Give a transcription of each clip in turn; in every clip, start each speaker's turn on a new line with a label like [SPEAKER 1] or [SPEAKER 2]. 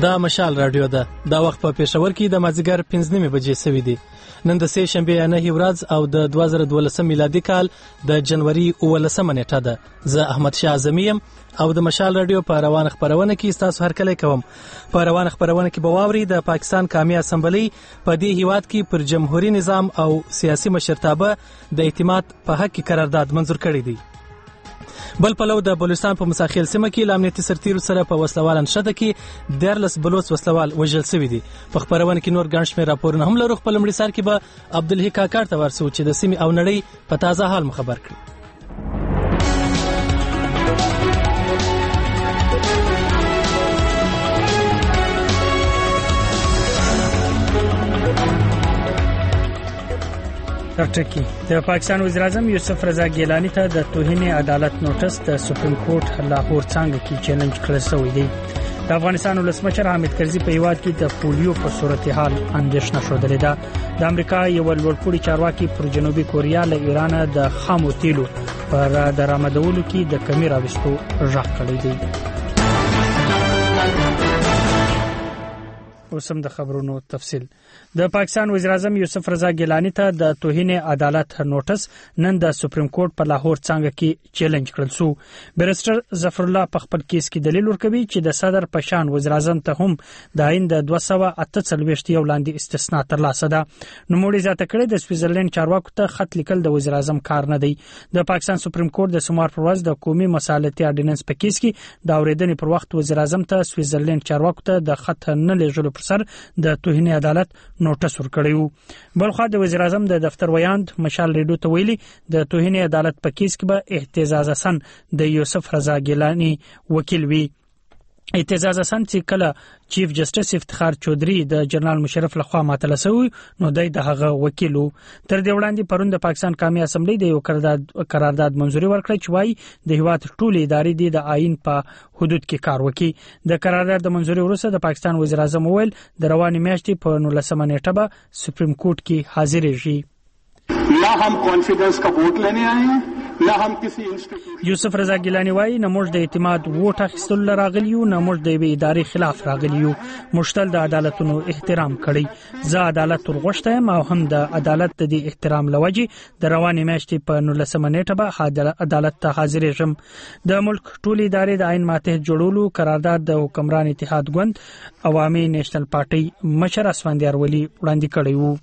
[SPEAKER 1] دا مشال رادیو ده. دا وخت په پېښور کې د مازدیګر 5:30 بجې سوي دي. نن د سه شنبه 9 ورځ او د 2012 میلادي کال د جنوري 19 نیټه ده. زه احمد شاه اعظمي یم او د مشال رادیو په روان خبرونه کې تاسو هرکلی کوم. په روان خبرونه کې به واوري د پاکستان قومي اسمبلی په دې هیواد کې پر جمهوریت نظام او سیاسي مشرتابه د اعتماد په حق کې قرارداد منزور کړی دی. بل پلو د بلوچستان په مساخیل سیمه کې امنیتي سرتیرو سره په وسلوال انشته کې 14 بلوچ وسلوال وژل شوی دي. په خبرونه کې نور ګڼ شمېر راپورونه هم لرو. خپل مړي سر کې به عبدالحی کاکړ ته ورسو چې د سیمې او نړۍ په تازه حال خبر کړي.
[SPEAKER 2] ټکی د پاکستان وزیر اعظم یوسف رضا ګیلانی ته د توهین عدالت نوټس د سپریم کورټ لاهور څنګه کې چیلنج کړی شوی دی. د افغانستان ولسمشر حامد کرزي په هیواد کې د پولیو په صورتحال اندېښنه شودلې ده. د امریکا یو لوړپوړي چارواکي پر جنوبي کوریا له ایران د خامو تیلو پر درآمدولو کې د کمی راوستو ژغ کړی دی. اوسم د خبرونو تفصیل. د پاکستان وزیر اعظم یوسف رضا ګیلانی ته د توهین عدالت نوټس نن د سپریم کورټ په لاهور څنګه کې چیلنج کړل شو. بیرسټر ظفر الله په خپل کیس کې دلیل ورکوي چې د صدر پشان وزیر اعظم ته هم د آئین د 248 یو لاندې استثناء ترلاسه ده. نوموړي ذات کړی د سویټزرلند چارواکو ته خط لیکل د وزیر اعظم کار نه دی. د پاکستان سپریم کورټ د سوموار پر ورځ د قومي مصالحتي اډیننس په کیس کې د اوریدنې پر وخت وزیر اعظم ته سویټزرلند چارواکو ته د خط نه لېږلو پر سر د توهین عدالت نوټس ورکړیو. بلخو د وزیر اعظم د دفتر ویاند مشال ریډو ته ویلي د توهین عدالت په کیس کې به اهتزاز حسن د یوسف رضا ګیلانی وکیل وي. اهتزاز حسن چې کله چیف جسټس افتخار چودري د جنرال مشرف لخوا ماته شوی نو د هغه وکیلو. تر دې وړاندې پرون د پاکستان قومي اسمبلی د یو قرارداد منزوري ورکړه چې وايي د هیواد ټولې ادارې د آئین په حدود کې کار وکړي. د قرارداد د منزوري وروسته د پاکستان وزیر اعظم وویل د روانې میاشتې په 19 نیټه به سپریم کورټ کې حاضرېږي.
[SPEAKER 3] ना हम कॉन्फिडेंस का वोट लेने आए हैं ना हम किसी institute.
[SPEAKER 2] یوسف رضا ګیلانی وايي نه موږ د اعتماد ووټ اخیستلو راغلیو نه موږ د ادارې خلاف راغلیو. مشتل د عدالتونو احترام کړی. زه عدالت ورغوښتم او هم د عدالت د احترام لوجه د روانې میاشتې په 19 نیټه به عدالت ته حاضرېږم. د ملک ټولې ادارې د آئین ماتحت جوړولو قرارداد د حکمران اتحاد ګوند عوامي نېشنل پارټي مشر اسفندیار ولی وړاندې کړی وو.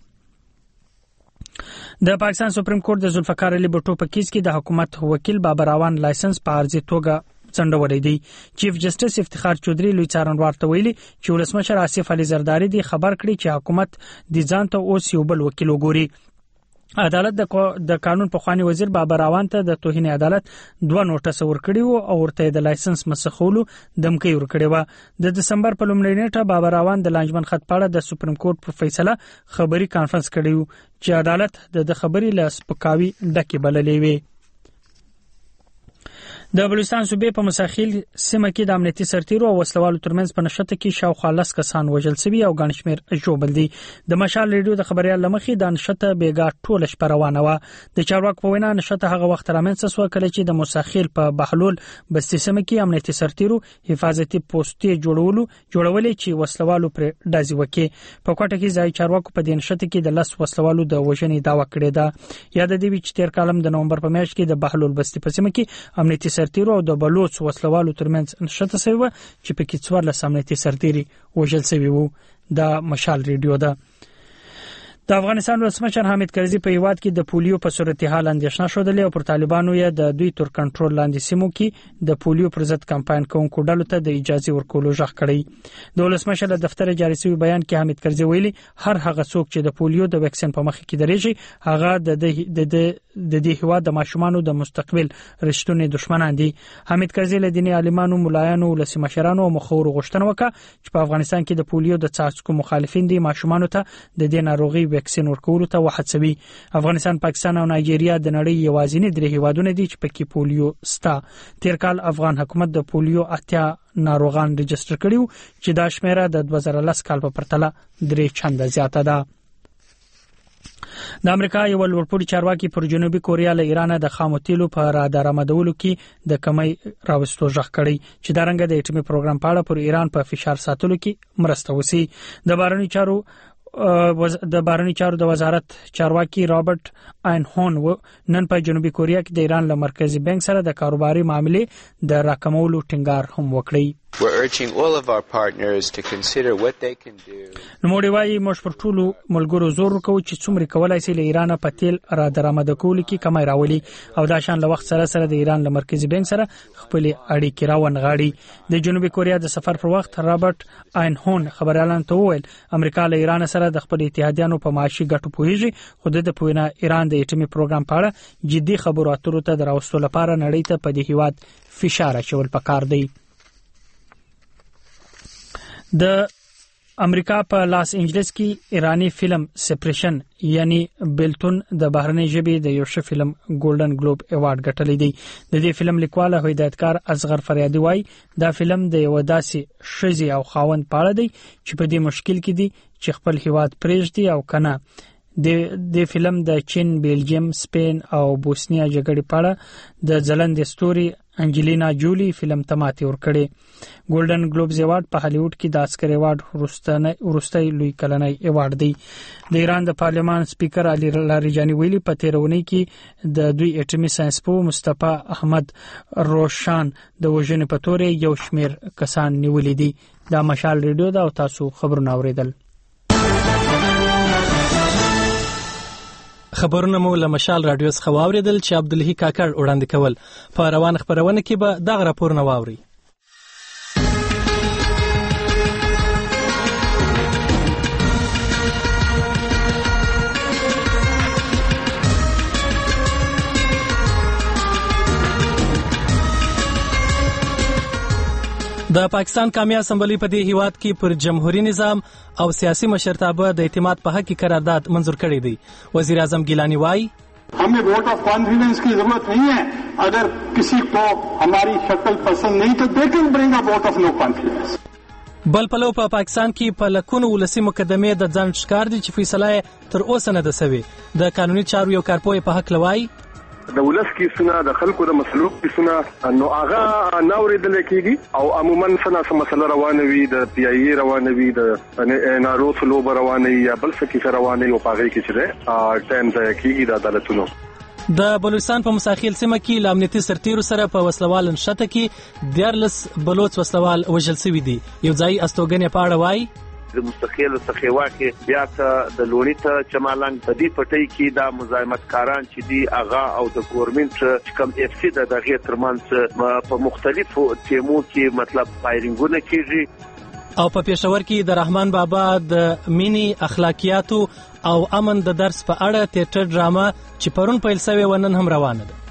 [SPEAKER 2] د پاکستان سپریم کورټ د ذوالفقار علي بټو په کیس کې د حکومت وکیل بابر اعوان لایسنس په عرضي توګه څنډولې دی. چیف جسټس افتخار چودري لوی څارنوال ته ویلي چې ولسمشر آصف علي زرداری دی خبر کړی چې حکومت د ځان ته اوس یو بل وکیل وګوري. عدالت د قانون په خواني وزیر بابر اعوان ته د توهین عدالت 2 نوټس ورکړي وو او ورته د لایسنس مسخولو دمکې ورکړي و. د دسمبر په لومړۍ نیټه بابر اعوان د لانجمن خط پاړه د سپریم کورټ پر فیصله خبري کانفرنس کړی وو چې عدالت د خبري لاس پکاوي ډکه بللې وي. د بلوچستان صوبې په مساخیل سیمه کې د امنیتي سرتیرو او وسلوالو ترمنځ په نشته کې شاوخوا 10 کسان وژل شوي او ګڼ شمېر ژوبل دي. د مشال ریډیو د خبريال لمخې د نشته بیګا ټوله شپه روانه و. د چارواکو په وینا نشته هغه وخت رامنځته شو کله چې د مساخیل په بهلول بستي سیمه کې امنیتي سرتیرو حفاظتي پوسټي جوړولې چې وسلوالو پر ډازي وکړي. په کوټه کې ځای چارواکو په دې نشته کې د 10 وسلوالو د وژنې دعوا کړې ده. یاد دی چې تیر کالم د نومبر په میاشت کې د بهلول بستي په سیمه کې امنیتي سرتیرو او د بلوچ وسلوالو ترمنځ نشته شوی و چې په کې 14 امنیتي سرتیري وژل شوی وو. د مشال ریډیو ده. د افغانستان ولسمشر حامد کرزي په هیواد کې د پولیو په صورتحال اندېښنه شودلې او پر طالبانو یې د دوی تر کنټرول لاندې سیمو کې د پولیو پر ضد کمپاین کوونکو ډلو ته د اجازه ورکولو ژغ کړی. د ولسمشر له دفتر جاري شوی بیان کې حامد کرزي ویلي هر هغه څوک چې د پولیو د ویکسین په مخ کې درېږي هغه د دې هیواد د ماشومانو د مستقبل رښتونی دشمنان دي. حامد کرزي له دیني عالمانو ملایانو ولسی مشرانو او مخور غوښتنه وکړه چې په افغانستان کې د پولیو د څاڅکو مخالفین دي ماشومانو ته د دې ناروغي ویکسین ورکولو ته وهڅوي. افغانستان، پاکستان او نایجیریا د نړۍ یوازینی درې هیوادونه دي چې پکې پولیو ستا. تیر کال افغان حکومت د پولیو 80 ناروغان رجستر کړیو چې دا شمیره د 2010 کال په پرتله 3 چنده زیاته ده. د امریکا یو لوړپوړي چارواکي پر جنوبي کوریا له ایران د خامو تیلو په را درآمدولو کې د کمی راوستو ژغ کړی چې د رنګ د اټومي پروګرام په اړه پر ایران په فشار ساتلو کې مرسته وسی. د بهرنی چارو د وزارت چارواکي رابرټ آینهون نن په جنوبي کوریا کې د ایران له مرکزی بانک سره د کاروباري معاملې د راکمولو ټینګار هم وکړی.
[SPEAKER 4] We're urging all of our partners to consider what they can do.
[SPEAKER 2] نوموړي وايي موږ پر ټولو ملګرو زور وکړو چې څومره کولای شي له ایران په تیل را درآمد کول کې کمی راولي او دا شان له وخت سره د ایران له مرکزی بانک سره خپل اړیکې راونغاړي. د جنوبي کوریا د سفر پر وخت رابرټ آینهون خبريالان ته وویل امریکا له ایران سره د خپل اتحادیانو په معاشي ګټو پوهیږي خو د پوینه ایران د اټومي پروګرام په اړه جدي خبرو اترو ته دراوستلو لپاره نړۍ ته په دې هیواد فشار اچول پکار دی. د امریکا په لاس انجلس کې ایرانی فلم سپریشن یعنی بیلتون د بهرنی ژبې د یو ښه فلم ګولډن ګلوب ایوارډ ګټلی دی. د دې فلم لیکوال او هدایتکار اصغر فریادي وایي دا فلم د یو داسې ښځې او خاوند په اړه دی چې په دې مشکل کې دي چې خپل هیواد پرېږدي او کنه. د فلم د چین، بیلجیم، سپین او بوسنیا جګړې په اړه د ځلند ستوري انجلینا جولی فلم ته ماتې ورکړې. ګولډن ګلوبز ایوارډ په هالیوډ کې د آسکر ایوارډ وروستی لوی کلنی ایوارډ دی. د ایران د پارلمان سپیکر علي لاریجانی ویلي په تیرونی کې د دوی اټومي ساينسپوه مصطفی احمد روشان د وژنې په تورې یو شمیر کسان نیولې دي. دا مشال ریډیو دا او تاسو خبرونه اوریدل.
[SPEAKER 1] خبرونه مو له مشال رادیو څخه واوریدل چې عبدالهی کاکړ وړاندې کول. په روان خبرونه کې به دغه راپورونه واوري. د پاکستان قومي اسمبلی په دې هیواد کې پر جمهوریت نظام او سیاسي مشرتابه د اعتماد په حق کې قرارداد منظور کړی دی. وزیر اعظم گیلانی وايي
[SPEAKER 3] हमें वोट ऑफ कॉन्फिडेंस की जरूरत नहीं है. अगर किसी को हमारी शक्ल पसंद नहीं तो they can bring a vote of no confidence.
[SPEAKER 1] بل پلو په پاکستان کې په لکونو ولسی مقدمې د ځان ښکار دي چې فیصله تر اوسه نه ده سوي. د قانوني چارو یو کارپوه په حق لوي
[SPEAKER 5] د ولس کې سونه د خلکو د مسلوب کې سونه نو هغه ناوریدل کېږي او عموما سنا مسله روانه وي د پی ای ای روانه وي د نارو فلوب روانه یا بل څه کې روانه او پاغي کې چره ټایم ځای کېږي د عدالتونو.
[SPEAKER 1] د بلوچستان په مساخیل سیمه کې د امنیتي سرتیرو سره په وسلوال نشته کې 14 بلوچ وسلوال وژل شوي دي. یو ځای استوګنې په اړه وایي
[SPEAKER 6] د مستقیل څخه کې بیا ته د لونی ته چمالنګ په دې پټي کې د مزاحمتکاران چې دی اغا او د ګورنمنت کم اف سی د دغه ترمنځ په مختلفو تیمو کې مطلب فایرینګونه کیږي.
[SPEAKER 1] او په پېښور کې د رحمان بابا د مینی اخلاقیاتو او امن د درس په اړه تیاتر ډرامه چې پرون پیل شوی ونن هم روانه ده.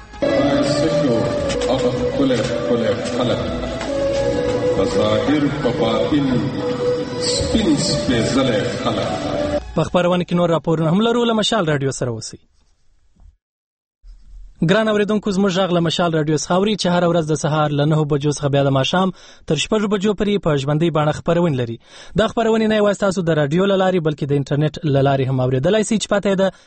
[SPEAKER 1] په خبرونه کې نور راپورونه هم لرو. له مشال رادیو سره اوسئ. ګران اوریدونکو زموږ غږ له مشال رادیو څخه اوري چې هر ورځ د سهار له 9 بجو څخه بیا د ماښام تر 6 بجو پورې په ژوندۍ بڼه خبرونه لري. دا خبرونه نه یوازې تاسو د رادیو لاري بلکې د انټرنیټ لاري هم اوریدلای شئ چې پته ده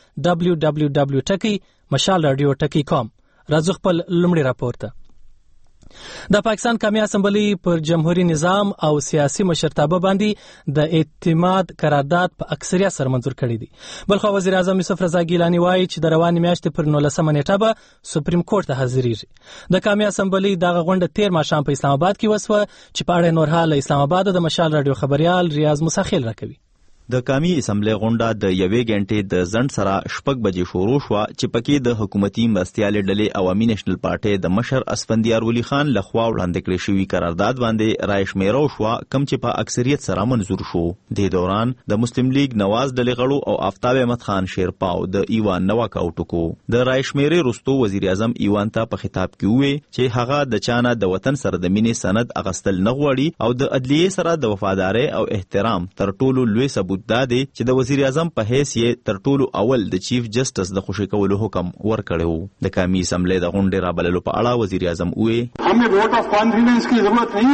[SPEAKER 1] www.mashalradio.com. راځو خپل لومړی راپور ته. د پاکستان قومي اسمبلی پر جمهوریت نظام او سیاسي مشرتابه باندې د اعتماد قرارداد په اکثریت سره منظور کړی دی. بلخو وزیر اعظم یوسف رضا گیلانی وایي چې د روانې میاشتې پر 19 نیټه به سپریم کورټ ته حاضریږي. د قومي اسمبلی دغه غونډه 13 ماښام په اسلام آباد کې وسوه چې په اړه نور حال اسلام آباد د مشال رادیو خبريال ریاض مساخیل راکوي.
[SPEAKER 7] د قومي اسمبلی غونډه د 1 غنټې د ځنډ سره 6 بجې شروع شوه چې پکې د حکومتي مرستیالې ډلې عوامي نېشنل پارټي د مشر اسفندیار ولی خان لخوا وړاندې کړی شوی قرارداد باندې رائے شمیرو شو کم چې په اکثریت سره منظور شو. د دوران د مسلم لیگ نواز ډلې غړو او آفتاب احمد خان شیرپاو د ایوان نواکا وټکو. د رائے شمیرې وروسته وزیر اعظم ایوان ته په خطاب کې وویل چې هغه د چانه د وطن سره د مینې سند اغستل نه غواړي او د عدلیه سره د وفادارۍ او احترام تر ټولو لوی ثبوت دا دی چې د وزیر اعظم په حیث یې تر ټولو اول د چیف جسټس د خوشی کولو حکم ورکړی. د قومي اسمبلی د غونډې رابللو په اړه وزیر اعظم وویل
[SPEAKER 3] हमें वोट ऑफ कॉन्फिडेंस की जरूरत नहीं है.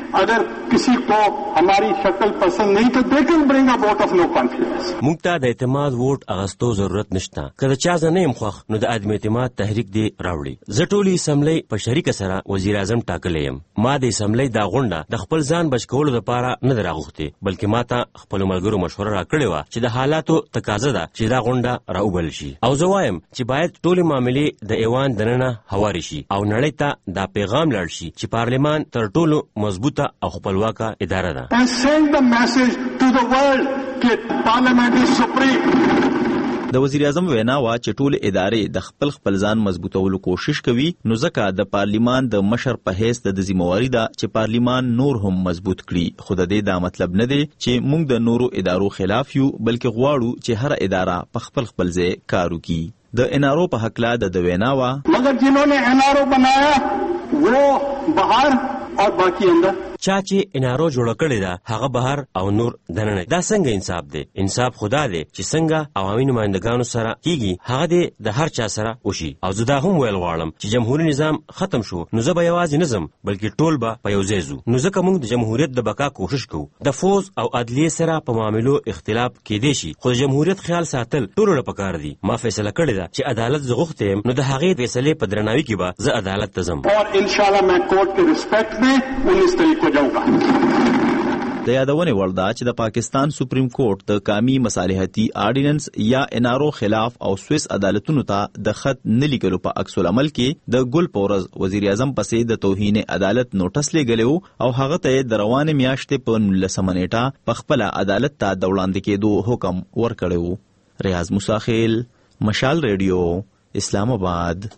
[SPEAKER 3] अगर किसी को हमारी शक्ल पसंद नहीं तो they can bring a vote of no confidence.
[SPEAKER 8] موږ ته د اعتماد ووټ اغستو ضرورت نشته. که د چا زه نه یم خوښ نو د عدم اعتماد تحریک دی راوړي. زه ټولې اسمبلۍ په شریکه سره وزیر اعظم ټاکلی یم. ما د اسمبلۍ دا غونډه د خپل ځان بچ کولو لپاره نه ده راغوښتې، بلکې ما ته خپلو ملګرو مشوره راکړې وه چې د حالاتو تقاضا ده چې دا غونډه راوبلل شي. او زه وایم چې باید ټولې معاملې د ایوان دننه هوارې شي او نړۍ ته دا پیغام لاړ شي چې پارلمان تر ټولو مضبوطه او خپلواکه اداره ده.
[SPEAKER 3] And send the message to the world that parliament is supreme.
[SPEAKER 7] د وزیر اعظم وینا وا چې ټول ادارې د خپل ځان مضبوطولو کوشش کوي، نو ځکه د پارلیمان د مشر په حیث د ذمہواری ده چې پارلیمان نور هم مضبوط کړي. خو د دې دا مطلب نه دی چې موږ د نورو ادارو خلاف یو، بلکې غواړو چې هر اداره په خپل ځای کار وکړي. د انارو په حقله د وینا وا
[SPEAKER 3] مگر جنہوں نے انارو بنایا وہ باہر اور باقی اندر.
[SPEAKER 8] چا چې انارو جوړه کړې ده هغه بهر او نور دننه. دا څنګه انصاف دی؟ انصاف خدا دی چې څنګه عوامي نمائندګانو سره کیږي هغه د هر چا سره وشي. او زه دا هم ویل غواړم چې جمهوریت نظام ختم شو نو زه به یوازې نه ځم بلکې ټول به په یو ځای ځو. نو ځکه موږ د جمهوریت د بقا کوشش کوو. د فوز او عدلیې سره په معاملو اختلاف کیدی شي، خو د جمهوریت خیال ساتل ټولو ته پکار دي. ما فیصله کړې ده چې عدالت زه غوښتی یم، نو د هغې فیصلې په درناوي کې به زه عدالت ته ځم.
[SPEAKER 3] اور انشاءاللہ میں کورٹ کے ریسپیکٹ میں 19 تاریخ کو جاؤں گا.
[SPEAKER 7] د یادونې وړ ده چې د پاکستان سپریم کورټ د قامی مصالحتي آرډیننس یا انارو خلاف او سویس عدالتونو ته د خط نه لیکلو په عکس العمل کې د ګل پورز وزیر اعظم پسې د توهین عدالت نوټس لیږلی او هغه ته د روانې میاشتې په 19 نیټه په خپل عدالت ته د وړاندې کېدو حکم ورکړی. ریاض موسی خیل، مشال ریډیو، اسلام آباد.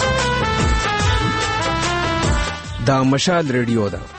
[SPEAKER 9] دا مشال ریډیو ده.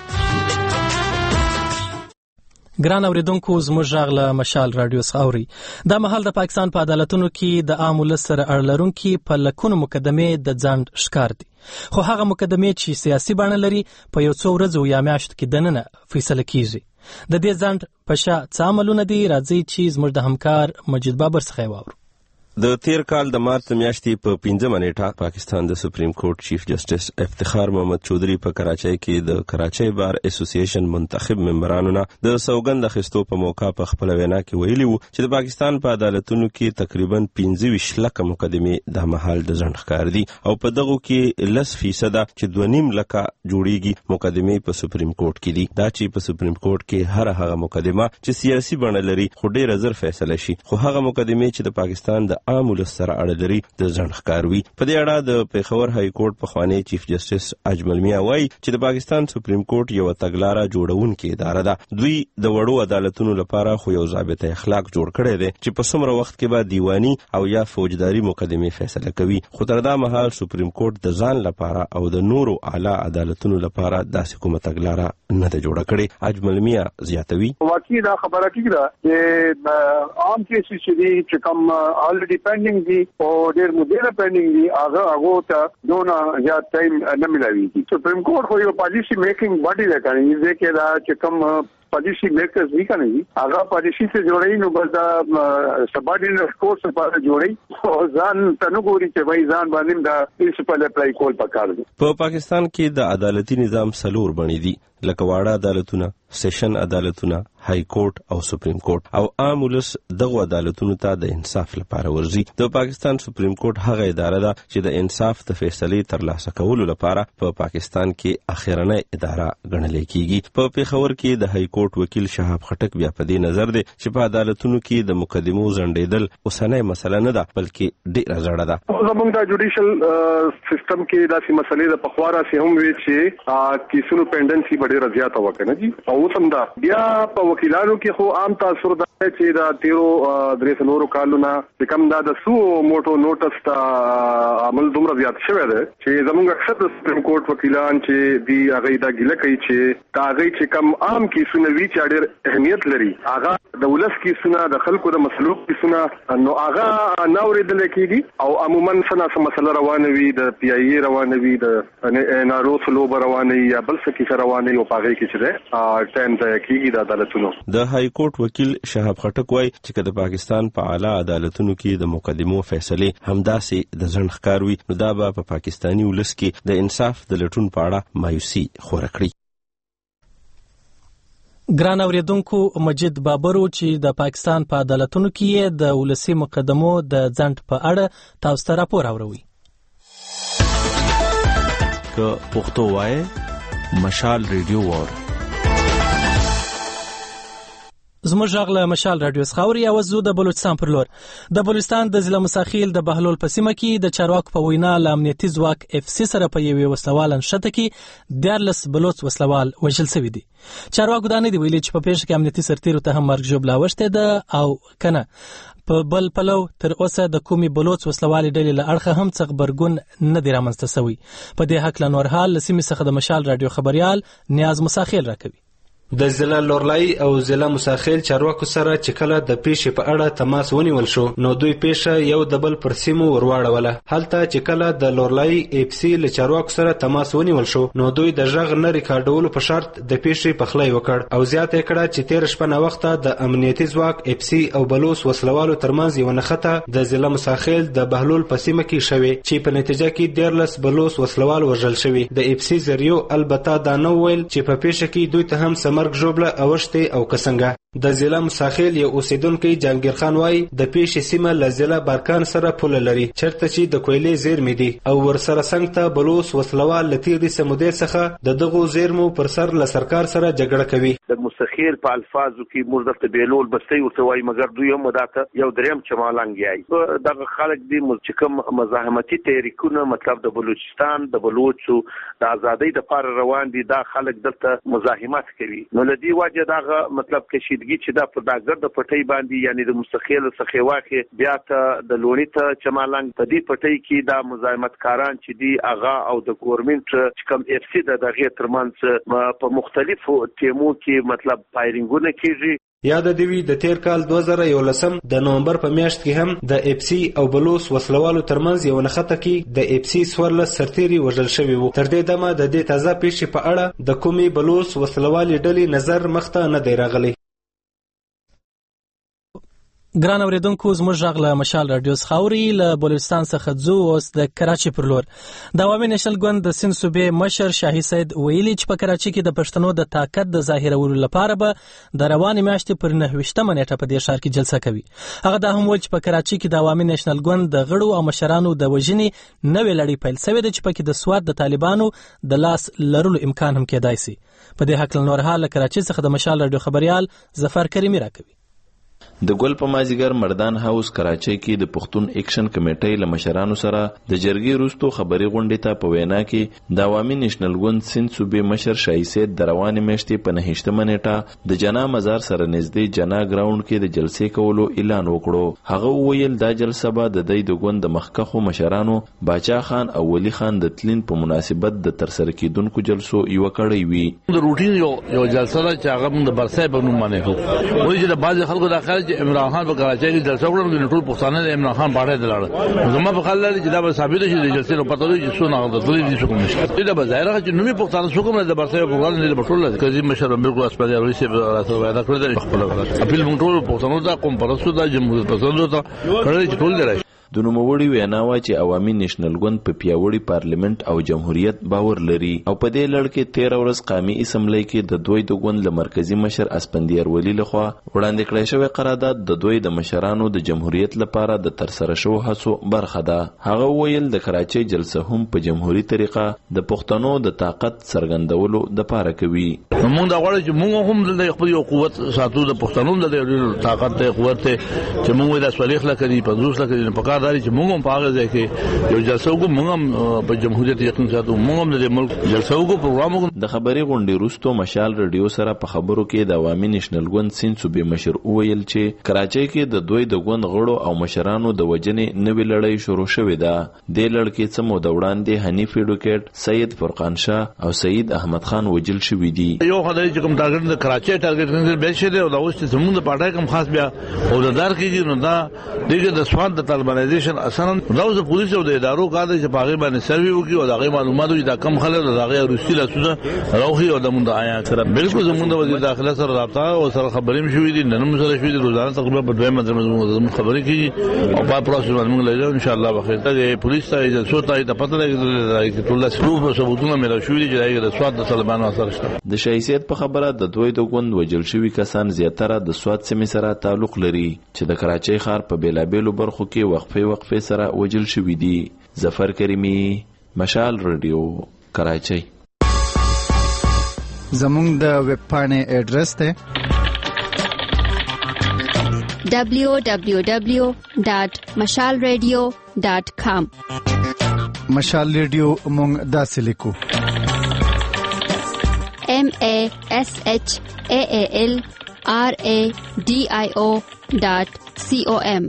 [SPEAKER 1] ګران اوریدونکو، زموږ غږ له مشال رادیو څخه اوري. دا مهال د پاکستان په عدالتونو کې د عام ولس سره اړه لرونکي په لکونو مقدمې د ځنډ ښکار دي، خو هغه مقدمې چې سیاسي بڼه لري په یو څو ورځو یا میاشتو کې دننه فیصله کیږي. د دې ځنډ په شا څه عملونه دي؟ راځئ چې زموږ د همکار مجید بابر څخه واورو.
[SPEAKER 10] د تیر کال د مارچ میاشتې په 15 نیټه پاکستان د سپریم کورټ چیف جسټس افتخار محمد چودھری په کراچۍ کې د کراچۍ بار اسوسییشن منتخب ممبرانو نه د سوګند اخیستو په موقع په خپل وینا کې ویلي وو چې د پاکستان په عدالتونو کې تقریبا 25 لک مقدمې د مهال د ځنډ ښکار دي او په دغه کې 10% چې 2.5 لک جوړیږي مقدمې په سپریم کورټ کې دي. دا چې په سپریم کورټ کې هغه مقدمه چې سیاسي بڼه لري خو ډېر زر فیصله شي، خو هغه مقدمې چې د پاکستان د عام ولس سره اړه لري د ځنډ ښکار وي. په دې اړه د پیښور های کورټ پخوانی چیف جسټس اجمل میاں وایي چې د پاکستان سپریم کورټ یو تګلاره جوړونکې اداره ده. دوی د وړو عدالتونو لپاره خو یو ضابطه اخلاق جوړ کړی دی چې په څومره وخت کې به دیوانی او یا فوجداري مقدمې فیصله کوي، خو تر دا مهال سپریم کورټ د ځان لپاره او د نورو اعلی عدالتونو لپاره داسې کومه تګلاره نه ده جوړه کړې. اجمل میاں زیاتوي
[SPEAKER 5] واقعي دا خبره کیږي چې عام کیسز چې کوم الریډي پینډینګ دي او ډېر مودې پینډینګ دي هغه ته دونه زیات ټایم نه ملويږي. سپریم کورټ خو یو پالیسی میکینګ باډي ده کنه، یې کې دا چې کوم پالیسی میکرز وی کنه هغه پالیسی څخه جوړی نو بس دا سبارډینیټ کورس لپاره جوړی او ځان تنو ګوري چې وای ځان باندې دا پرنسپل اپلای کول پکار دي.
[SPEAKER 10] په پاکستان کې د عدالتي نظام سلور بڼې دي، لکه واړه عدالتونه، سیشن عدالتونه، های کورټ او سپریم کورټ، او عام ولس دغه عدالتونو ته د انصاف لپاره ورځي. د پاکستان سپریم کورټ هغه اداره ده چې د انصاف د فیصلې ترلاسه کولو لپاره په پاکستان کې اخیرنۍ اداره ګڼل کیږي. په پیښور کې د های کورټ وکیل شهاب خټک بیا په دې نظر دی چې په عدالتونو کې د مقدمو ځنډېدل اوسنۍ مسله نه ده بلکې ډېره زړه ده.
[SPEAKER 5] زموږ د جوډیشل سیستم کې داسې مسلې د پخوارا سي هم وی چې کیسونو پینډنسي ډېره زیاته وکنه جی او سم دا بیا په وکیلانو کې خو عام تاثر دا چې دا 13 کالونه چې کوم دا د سو موټو نوټس ته عمل دومره زیات شوی دی چې زموږ اکثر د سپریم کورټ وکیلان چې دی هغه دا ګیله کوي چې هغه چې کوم عام کیسونه وی چې ډېر اهمیت لري هغه د ولس کیسونه د خلکو د مسلو کیسونه نو هغه ناوریدل کیږي او عموما څنګه مسله روانه وي د پی ای ای روانه وي د نارو سلوب روانه یا بل څه کې روانه یو پاغي کې چې ده ټایم ځای کیږي د عدالتونو.
[SPEAKER 10] د های کورټ وکیل شهاب خټک وایي چې د پاکستان په اعلی عدالتونو کې د مقدمو فیصلې همداسې د ځنډ ښکار وي نو دا به په پاکستاني ولس کې د انصاف د لټون په اړه مایوسي خوره کړي.
[SPEAKER 1] ګران اوریدونکو، مجید بابرو چې د پاکستان په عدالتونو کې د ولسی مقدمو د ځنډ په اړه تاسو ته راپور اوروي.
[SPEAKER 11] که پښتو وای مشال ریډیو وار
[SPEAKER 1] زموږ غږ له مشال رادیو څخه اوري. او زه د بلوچستان پر لور د بلوچستان د ضلع مساخیل د بهلول په سیمه کې د چارواکو په وینا له امنیتي ځواک اف سی سره په یوې وسلوال نښته کې 14 بلوچ وسلوال وژل شوي دي. چارواکو دا نه دی ویلي چې په پیښه کې امنیتي سرتیرو ته هم مرګ ژوبله اوښتې ده او کنه. په بل پلو تر اوسه د کومي بلوچ وسلوالي ډلې له اړخه هم څه خبرګون نه دی رامنځته شوی. په دې حق له نور حال له سیمې څخه د مشال رادیو خبريال نیاز مساخیل راکوي.
[SPEAKER 12] د ضلع لورلای او ضلع مساخیل چارواکو سره چې کله د پیښې په اړه تماس ونیول شو نو دوی پیښه یو د بل پر سیمو ورواړوله. هلته چې کله د لورلای اف سی له چارواکو سره تماس ونیول شو نو دوی د ژغ نه ریکارډولو په شرط د پیښې پخلی وکړ او زیاته کړه چې 13 شپه نه وخته د امنیتي ځواک اف سی او بلوچ وسلوالو ترمنځ یو نښته د ضلع مساخیل د بهلول په سیمه کې شوې چې په نتیجه کې 14 بلوچ وسلوال وژل شوي. د اف سی زریو البته دا نه ویل چې په پیښه کې دوی ته هم مرګ ژوبله اوښتې او کسنګه. د ضلع مساخیل یو اوسیدونکي جهانگیر خان وایي د پیښې سیمه له ضلع بارکان سره پوله لري چېرته چې د کویلې زیرمې دي او ورسره څنګ ته بلوچ وسلوال له تېرې سمودې څخه د دغو زیرمو پر سر له سرکار سره جګړه کوي.
[SPEAKER 6] د مساخیل په الفاظو کې موږ درته بیلول بستۍ ورته وایي مګر دوی هم داته یو دریم چمالنګ یایي. دغه خلک دي چې کوم مزاحمتي تحریکونه مطلب د بلوچستان د بلوچو د ازادۍ دپاره روان دي دا خلک دلته مزاحمت کوي. نو له دې وجه دغه مطلب کشیدګي چې دا په داګر د پټۍ باندې یعنی د مستخیل څخه واخې بیا ته د لونی ته چمالنګ په دې پټۍ کې دا مزاحمتکاران چې دی اغا او د ګورنمنت چې کوم اف سی د دغه ترمنځ په مختلفو ټیمو کې مطلب فایرینګونه کیږي.
[SPEAKER 12] یاد دی وی د تیر کال 2011 د نومبر په میاشت کې هم د اف سی او بلوچ وسلوالو ترمنځ یو نښته کې د اف سی سورله سرتيري وژل شوی وو. تر دې دمه د دې تازه پیښې په اړه د کومي بلوچ وسلوالي ډلې نظر مخته نه دی راغلی.
[SPEAKER 1] ګران اوریدونکو، زموږ غږ له مشال رادیو څخه اوري. له بلوچستان څخه ځو اوس د کراچۍ پر لور. د عوامي نېشنل ګوند د سند صوبې مشر شاهي سید ویلي چې په کراچۍ کې د پښتنو د طاقت د ظاهرولو لپاره به د روانې میاشتې پر 29 نیټه په دې ښار کې جلسه کوي. هغه دا هم ویل چې په کراچۍ کې د عوامي نېشنل ګوند د غړو او مشرانو د وژنې نوې لړۍ پیل شوې ده چې پکې د سواد د طالبانو د لاس لرلو امکان هم کېدای شي. په دې حق له نور حال کراچۍ څخه د مشال رادیو خبريال ظفر کریمی راکوي.
[SPEAKER 7] د ګل په مازیګر مردان هاوس کراچۍ کې د پښتون اکشن کمیټې له مشرانو سره د جرګې وروسته خبري غونډې ته په وینا کې د عوامي نېشنل ګوند سند صوبې مشر شاهي سید د روانې میاشتې په 29 نیټه د جنا مزار سره نږدې جنا ګراوند کې د جلسې کولو اعلان وکړو. هغه ویل دا جلسه به د دې ګوند د مخکخو مشرانو باچا خان او ولی خان د تلین په مناسبت د ترسره کیدونکو جلسو یو کړی وی.
[SPEAKER 13] د روټین یو جلسه چې هغه د برسای په نوم باندې هو وایي چې د بعض خلکو داخله عمران خان په کراچۍ کې جلسه وکړه نو ټول پښتانه د عمران خان باندې دلاړ. زما په خیال دی چې دا به ثابت شي د جلسې په پاتې چې څو نه د دې څه کوم نشته. دا به ظاهره چې نومي پښتانه څو کوم د برسای په وړاندې د بټول کزي مشر بالکل اسپاجا رئیس راته وعده کړی دی خپل اپیل مونږ ټول پښتنو ته کوم پرسو د جمهوریت پسندو ته کړی چې ټول دی.
[SPEAKER 7] د نوموړي وینا وا چې عوامي نېشنل ګوند په پیاوړي پارلیمنت او جمهوریت باور لري او په دې لړ کې 13 ورځ قومي اسمبلی کې د دوی د ګوند له مرکزی مشر اسپندیار ولی لخوا وړاندې کړی شوی قرارداد د دوی د مشرانو د جمهوریت لپاره د ترسره شوو هڅو برخه ده. هغه ویل د کراچۍ جلسه هم په جمهوریت طریقه د پښتنو د طاقت څرګندولو لپاره کوي.
[SPEAKER 13] موږ دا غواړو چې موږ هم د خپل یو قوت ساتو د پښتنو د طاقت ته قوت ته چې موږ د سولیخ لکه 50 لکه داري چې موږ هم په هغه ځای کې یو جلسه وکړو. موږ هم په جمهوریت یقین ساتو. موږ هم د ملک جلسه وکړو پروګرام وکړو.
[SPEAKER 7] د خبري غونډې وروسته مشال رادیو سره په خبرو کې د عوامي نېشنل ګوند سند صوبې مشر ویل چې کراچۍ کې د دوی د ګوند غړو او مشرانو د وجنې نوې لړۍ شروع شوې ده. د لړ کې څه مو د وړاندې حنیف ایډوکیټ سید فرقان شاه او سید احمد خان وجل شوې دي.
[SPEAKER 13] یو خدای چې کوم ټارګټ د کراچۍ ټارګټ نه به شي او دا اوس چې زموږ د پټای کوم خاص بیا اولادار کېږي نو دا دغه د سواد د طالبانایزیشن اصلا دا اوس پولیس او د ادارو کار دی چې پاغي باندې سروي وکړي او دغه معلوماتو چې دا کم خلک دغه روسي لاسونه راوخي او د مونږ آیا سره بالکل زمونږ د وزیر داخله سره رابطه او سره خبرې مشوي دي نن موږ سره شوي دي روزانه تقریبا په دوه مدرسو خبرې کیږي او په پروسس باندې موږ لږه ان شاء الله بخیر ته پولیس ته اجازه شو ته پته لګي چې ټول ثبوت او ثبوتونه مې شوي دي چې د سواد د طالبانو اثر شته.
[SPEAKER 11] د شایعات په خبره د دوی د ګوند وجل شوی کسان زیاتره د سواد سیمې سره تعلق لري چې د کراچۍ ښار په بیلابیلو برخو کې وقفه سره وجل شوی دي. ظفر کریمی، مشال رادیو، کراچۍ.
[SPEAKER 14] زمونږ د ویب پاڼې ایډرس ته
[SPEAKER 15] www.mashalradio.com.
[SPEAKER 14] مشال ریډیو مونږ داسې لیکو
[SPEAKER 15] MASHALRADIO.com.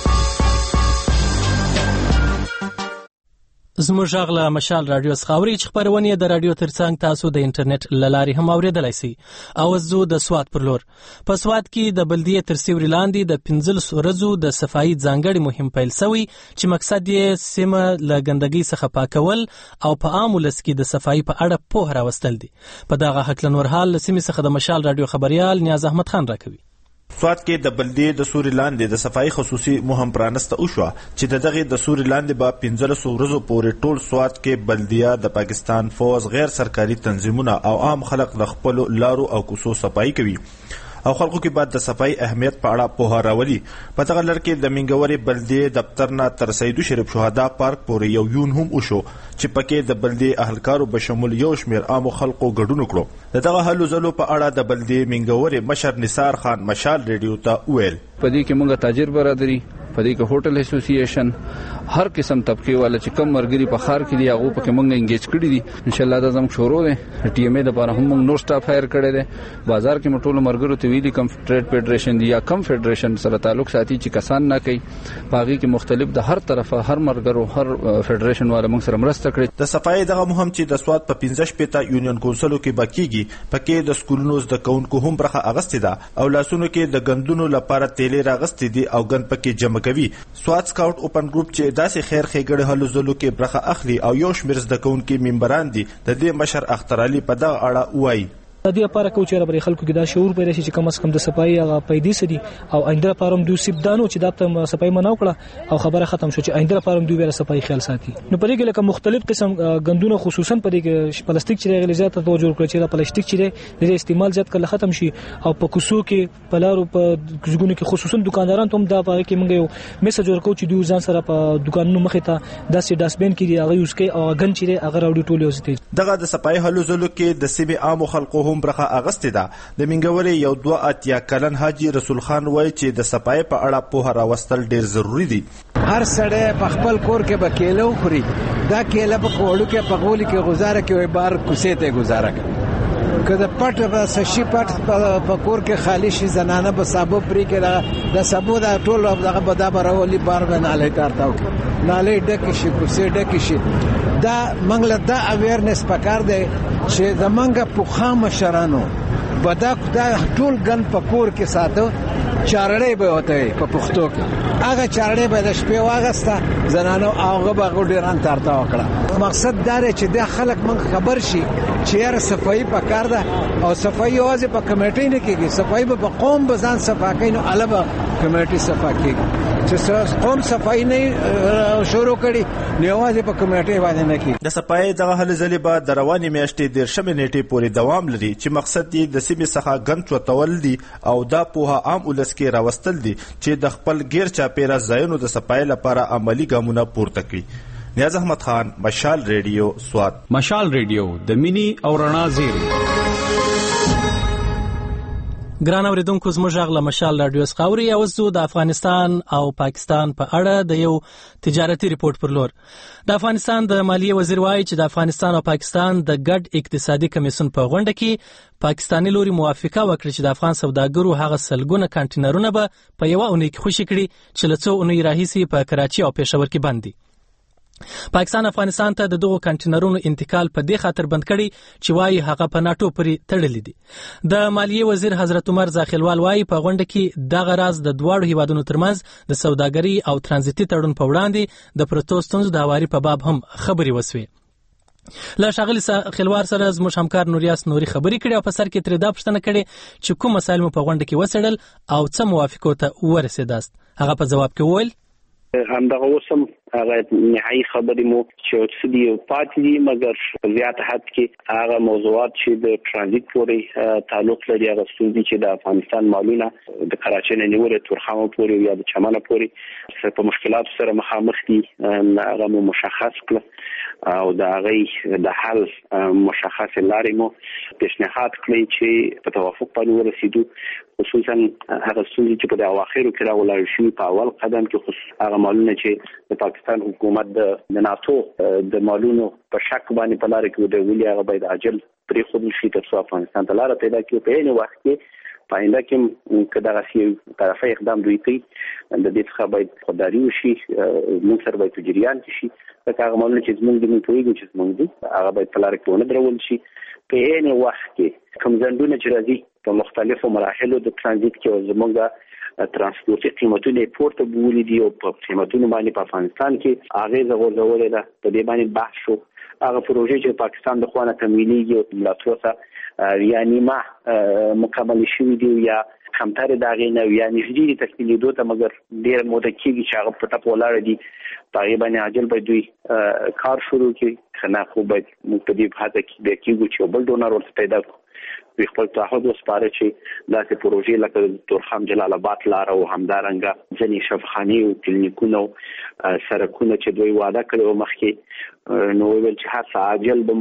[SPEAKER 1] زموږ غږ له مشال رادیو څخه اوري چې خبرونه د رادیو ترڅنګ تاسو د انټرنیټ له لارې هم اوریدلای شئ. او زو د سواد پر لور په سواد کې د بلدیه تر سیوري لاندې د 15 ورځو د صفایي ځانګړي مهم پیل شوی چې مقصد یې سیمه له ګندګۍ څخه پاکول او په عام ولس کې د صفایي په اړه پوهه راوستل دي. په دغه حق لنورحال سیمه څخه د مشال رادیو خبريال نیاز احمد خان راکوي.
[SPEAKER 16] سواد کې د بلدیه د سوري لاندې د صفایي خصوصي مهم پرانسته او شو چې دغه د سوري لاندې با 15 ورځو پورې ټول سواد کې بلدیه د پاکستان فوج غیر سرکاري تنظیمونه او عام خلک د خپل لارو او کوڅو صفایي کوي او خلکو کې بعد د صفای اهمیت په اړه پوهه راولي. په دغه لړ کې د منګوري بلدیه دفتر نه تر سیدو شریف شهدا پارک پورې یو یون هم وشو چې پکې د بلدیه اهلکارو بشمول یو شمیر عام خلکو ګډون وکړو. دغه هلو زلو په اړه د بلدیه منګوري مشر نثار خان مشال ریډیو ته ویل
[SPEAKER 17] پدې کې موږ تاجر برادری پدې کې هوټل اسوسییشن هر قسم طبقه والا چې کم مرګري په خار کې دی هغه په کې موږ انګیج کړی دي. ان شاء الله دا زموږ شروع دی. ټي ام ای د لپاره هم موږ نو سټاف هایر کړی دی. بازار کې مټول مرګرو ته ویلي کم ټریډ فدریشن دی یا کم فدریشن سره تعلق ساتي چې کسان نه کوي باغی کې مختلف د هر طرفه هر مرګرو هر فدریشن والا موږ سره مرسته کړی.
[SPEAKER 16] د صفای دغه مهم چې د سواد په 15 پېتا یونین کونسلو کې باکیږي پکې د سکولونو د کونکو هم برخه اغستې ده او لاسونو کې د غندونو لپاره تیلې راغستې دي او غن پکې جمع کوي. سواد سکاوټ اوپن ګروپ چې داسې خیر خېګړې هلو زلو کې برخه اخلي او یو شمیر د کونکو ممبران دي د دې مشر اختر علي په دغه اړه وایي
[SPEAKER 18] د دې لپاره کوم چې ربري خلکو کې دا شعور پیدا شي چې کم از کم د صفایي هغه پیدې سدي او آینده لپاره هم دوی سبدانو چې دا ته صفایي منو کړه او خبره ختم شو چې آینده لپاره هم دوی به صفایي خیال ساتي. نو پرې کې لکه مختلف قسم غندونه خصوصا پرې کې پلاستیک چې غیر زیات توجه کړی چې پلاستیک چې د استعمال زیات کله ختم شي او په کوڅو کې په لارو په ځګونو کې خصوصا دکانداران ته هم دا پاره کې موږ یو میسج ورکو چې دوی ځان سره په دکانونو مخې ته داسې ډاسبین کې دی هغه یوز کوي او غن چې هغه راوړي ټول یو ځای.
[SPEAKER 16] دغه د صفایي هلو زلو کې د سیمه عام خلکو هم برخه اغستې د منګوري یو 2 کلن حاجی رسول خان وایي چې د صفای په اړه پوهه راوستل ډیر ضروری دي.
[SPEAKER 19] هر سړی په خپل کور کې به کېله خوري دا کېله په کوړو کې په غولي کې گزاره کوي بار کوسې ته گزاره کوي کله پټ به سشي پټ په کور کې خالی شي زنانه به صابو پرې کې د صابو د ټول دغه بدا برولي بار به نه کارتاو ناله ډک شي کوسې ډک شي دا منګل دا اویرنس پکار دی چې زمونږ په خامه شرانو بدا ټول ګن په کور کې ساتو چارړې به وته په پښتو کې هغه چارړې به د شپې واغسته زنانو هغه به ډیران تارتا وکړه. مقصد دا دی چې د خلک من خبر شي چې یاره صفایي پکار ده او صفایي اوازه په کمیټې نه کېږي صفایي په قوم بزان صفاکې نو الوه کمیټې صفا کېږي چې قوم صفایي نه شروع کړي نیوازه په کمیټې باندې نه کېږي.
[SPEAKER 16] د صفایي دغه هلې ځلې به د رواني میاشتې 13 نیټې پورې دوام لري چې مقصد یې د سیمې څخه غن چوتول دي او دا پوهه عام ولس کې راوستل دي چې د خپل غیر چاپیره ځایونو د صفایي لپاره عملی ګامونه پورته کړي. نیاز احمد خان، مشال ریډیو، سواد.
[SPEAKER 9] مشال ریډیو د مینی او رڼا زیری.
[SPEAKER 1] ګران اوریدونکو زموږ غږ له مشال رادیو څخه اوري او زه د افغانستان او پاکستان په اړه د یو تجارتي ریپورت پر لور. د افغانستان د مالیې وزیر وایي چې د افغانستان او پاکستان د ګډ اقتصادي کمیسیون په غونډه کې پاکستاني لوري موافقه وکړه چې د افغان سوداګرو هغه سلګونه کانټینرونه به په یو اونۍ کې خوشي کړي چې له څو اونۍ راهیسې په کراچي او پېښور کې بند دي. پاکستان افغانستان ته د دغو کانټینرونو انتقال په دې خاطر بند کړي چې وایي هغه په ناټو پورې تړلي دي. د مالیې وزیر حضرت عمر زاخیلوال وایي په غونډه کې دغه راز د دواړو هیوادونو ترمنځ د سوداګرۍ او ترانزیتي تړون په وړاندې د پروتو ستونزو د هواري په باب هم خبرې وسوې. له ښاغلي خلوار سره زموږ همکار نوریاس نوري خبرې کړې او په سر کې ترې دا پوښتنه کړې چې کوم مسایل مو په غونډه کې وڅېړل او څه موافقو ته ورسېداست. هغه په جواب کې وویل
[SPEAKER 15] همدغه اوسم هغه نهایي خبرې مو چې څه دي پاتې دي، مګر زیات حد کې هغه موضوعات چې د ترانزیت پورې تعلق لري، هغه ستونزې چې د افغانستان مالونه د کراچۍ نه نیولې تورخم پورې یا د چمن پورې په مشکلات سره مخامخ دي، هغه مو مشخص کړ او د هغې د حل مشخص لارې مو پیشنهاد کړی چې په توافق باندې ورسېدو، خصوصا هغه ستونزې چې په د اواخرو کې راولاړ شوي په اول قدم کې هغه مالونه چې د پاکستان حکومت د ناتو د مالونو په شک باندې په لاره کې ودرولي، هغه باید عاجل پرېښودل شي تر څو افغانستان ته لاره پیدا کړي. په عین وخت کې په آینده کې که دغسې طرفه اقدام دوی کوي د دې څخه باید خودداري وشي، موږ سره باید په جریان کې شي، ځکه هغه مالونه چې زموږ دي موږ پوهېږو چې زموږ دي، هغه باید په لاره کې ونه درول شي. په عین وخت کې کوم ځنډونه چې راځي په مختلفو مراحلو د ترانزیت کې او زموږ ترانسپورتي قیمتونه پورته بولی دي او په قیمتونو باندې په افغانستان کې اغیزه غورځولې ده، په دې باندې بحث شو. هغه پروژې چې پاکستان د خوانه تمویلېږي او ملاتړ څخه یا نیمه مکمل شوي دي یا کمتر دغه نه یا نږدې تکمیلېدو ته، مګر ډېر موده کېږي چې هغه په ټپ ولاړ دي. په هغې باندې عاجل باید دوی کار شروع کړي، که نه خو باید موږ په دې هڅه کې بیا کېږو چې یو بل ډونر ورته پیدا کړو، دوی خپل تعهد وسپاره چې داسې پروژې لکه د تورخم جلال آباد لاره او همدارنګه ځینې شفاخانې او کلینیکونه او سړکونه چې دوی وعده کړی و مخکې، نو ویل چې هر څه عاجل به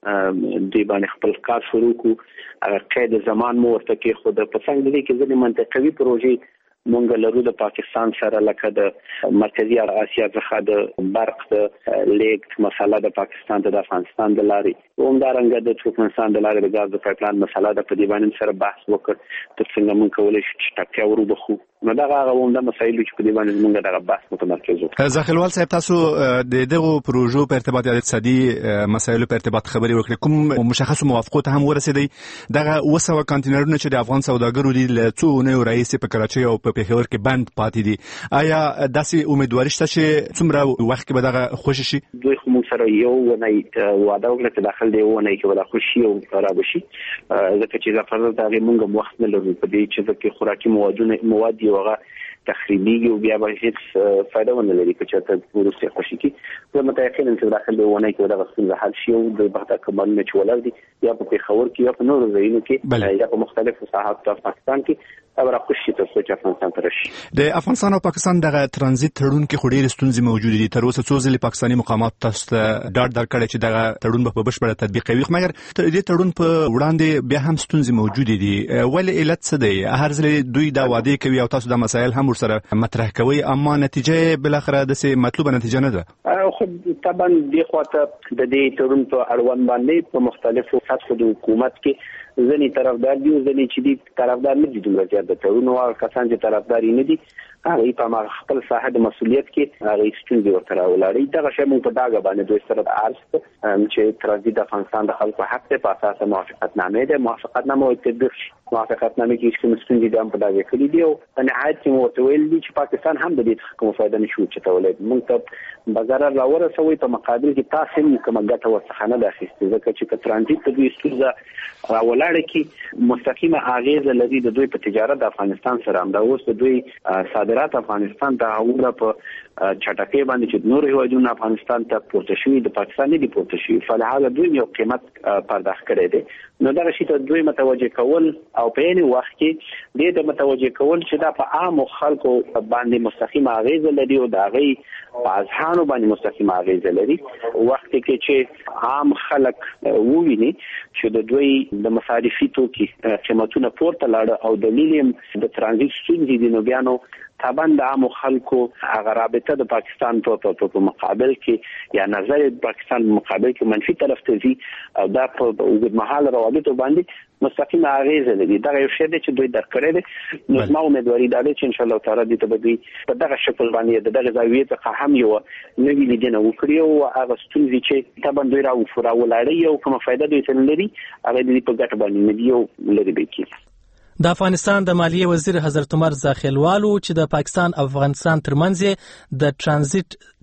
[SPEAKER 15] موږ دوی باندې خپل کار شروع کړو. هغه قید زمان مو ورته کېښوده. په څنګ د دې کې ځینې منطقوي پروژې مونږ لرو د پاکستان سره، لکه د مرکزي اسیا څخه د برق د لیږد مسله د پاکستان ته د افغانستان د لارې، همدارنګه د ترکمنستان د لارې د ګاز د پایپلاین مسله ده. په دې باندې سره بحث وکړ تر څنګه مونږ کولی شو چې ټاکیا وربخو. نو دغه هغه عمده مسایل چې په دې باندې مونږ دغه بحث متمرکز وکړو.
[SPEAKER 14] زاخیلوال صاحب، تاسو د دغه پروژو په ارتباط یا اقتصادي مسایلو په ارتباط خبرې وکړې، کوم مشخص موافقو ته هم ورسېدئ؟ دغه 200 کانټینرونه چې د افغان سوداګرو دي له څو اونیو راهیسې په کراچۍ او په پېښور کې بند پاتې دي، آیا داسې امیدواري شته چې څومره وخت کې به دغه خوشي شي؟ دوی
[SPEAKER 15] خو موږ سره یو ونی وعده وکړه چې داخل دی ونی کې به دا خوشي او را بشي، ځکه چې دا فرض د هغې مونږ وخت نه لرو په دې چې کې خوراکي مواد یو هغه تخریبي او بیا به هیڅ فایده ونه لري که چېرته وروسته خوشي کړي. زه متیقن یم چې داخل دی ونی کې دغه ستونزه حل شي او د بهدا کمالونه چې ولاړ دي یا په پېښور کې یا په نورو ځایونو کې یا په مختلفو ساحاتو په پاکستان کې خبره خوشي تر څو چې افغانستان ته راشي.
[SPEAKER 14] د افغانستان او پاکستان دغه ترانزیت تړون کې خو ډېرې ستونزې موجودې دي. تر اوسه څو ځلې پاکستاني مقامات تاسو ته ډاډ درکړی چې دغه تړون به په بشپړه تطبیقوي، مګر دې تړون په وړاندې بیا هم ستونزې موجودې دي. ولې علت څه دی؟ هر ځل دوی دا وعدې کوي او تاسو دا مسایل هم ورسره مطرح کوي، اما نتیجه بالاخره داسې مطلوبه نتیجه نه ده.
[SPEAKER 15] خو طبعا دې خواته د دې تړون په اړوند باندې په مختلفو سطحو د حکومت کې ځینې طرفدار دي او ځینې چې دي طرفدار نه دي. دومره زیات د تړون او کسان چې طرفدار نه دي هغه په خپل ساحه د مسؤلیت کې هغه ستونزې ورته راولاړي. دغه شی موږ په ډاګه باندې دوی سره د عرض چې ترانزیت د افغانستان د خلکو حق دی په اساس موافقتنامې ده، موافقتنامه او تطبیق شي. موافقتنامې کې کوم ستونزې دي هم په ډاګه کړي دي او په نهایت کې مو ورته ویل دي چې پاکستان هم د دې څخه کوم فایده نشي اخیستلی. موږ ته به ضرر راورسوي، په مقابل کې تاسو هم کومه ګټه ورڅخه نه ده اخیستې، ځکه چې که ترانزیت ته دوی ستونزه راولاړه کړي مستقیمه اغیزه لري د دوی په تجارت د افغانستان سره. همدا اوس د دوی صادرات افغانستان ته هغومره په چټکۍ باندې چې نور هیوادونه افغانستان ته پورته شوي د پاکستان نه دي پورته شوي، فلهذا دوی یو قیمت پرداخت کړی دی. نو دغه شي ته دوی متوجه کول او په عین وخت کې دې ته متوجه کول چې دا په عامو خلکو باندې مستقیمه اغیزه لري او د هغې په اذهانو باندې مستقیمه اغیزه لري. وخت کې چې عام خلک وویني چې د دوی د مصارفي توکي قیمتونه پورته لاړه او دلیل یې د ترانزیت ستونزې دي، نو بیا نو طبعا د عامو خلکو هغه رابطه د پاکستان په مقابل کې یا نظر د پاکستان په مقابل کې منفي طرف ته ځي او دا په اوږدمهاله روابطو باندې مستقیمه اغیزه لري. دغه یو شی دی چې دوی درک کړی دی. نو زما امیدواري دا ده چې انشاءالله تعالی دې ته به دوی په دغه شکل باندې د دغه زاویې څخه هم یو نوي لیدنه وکړي او هغه ستونزې چې طبعا دوی راولاړوي او کومه فایده دوی ته نه لري هغه دوی په ګټه باندې نه دي او لرې به کېږي.
[SPEAKER 1] د افغانستان د مالیې وزیر حضرت عمر زاخیلوال چې د پاکستان او افغانستان ترمنځ د ترانزیت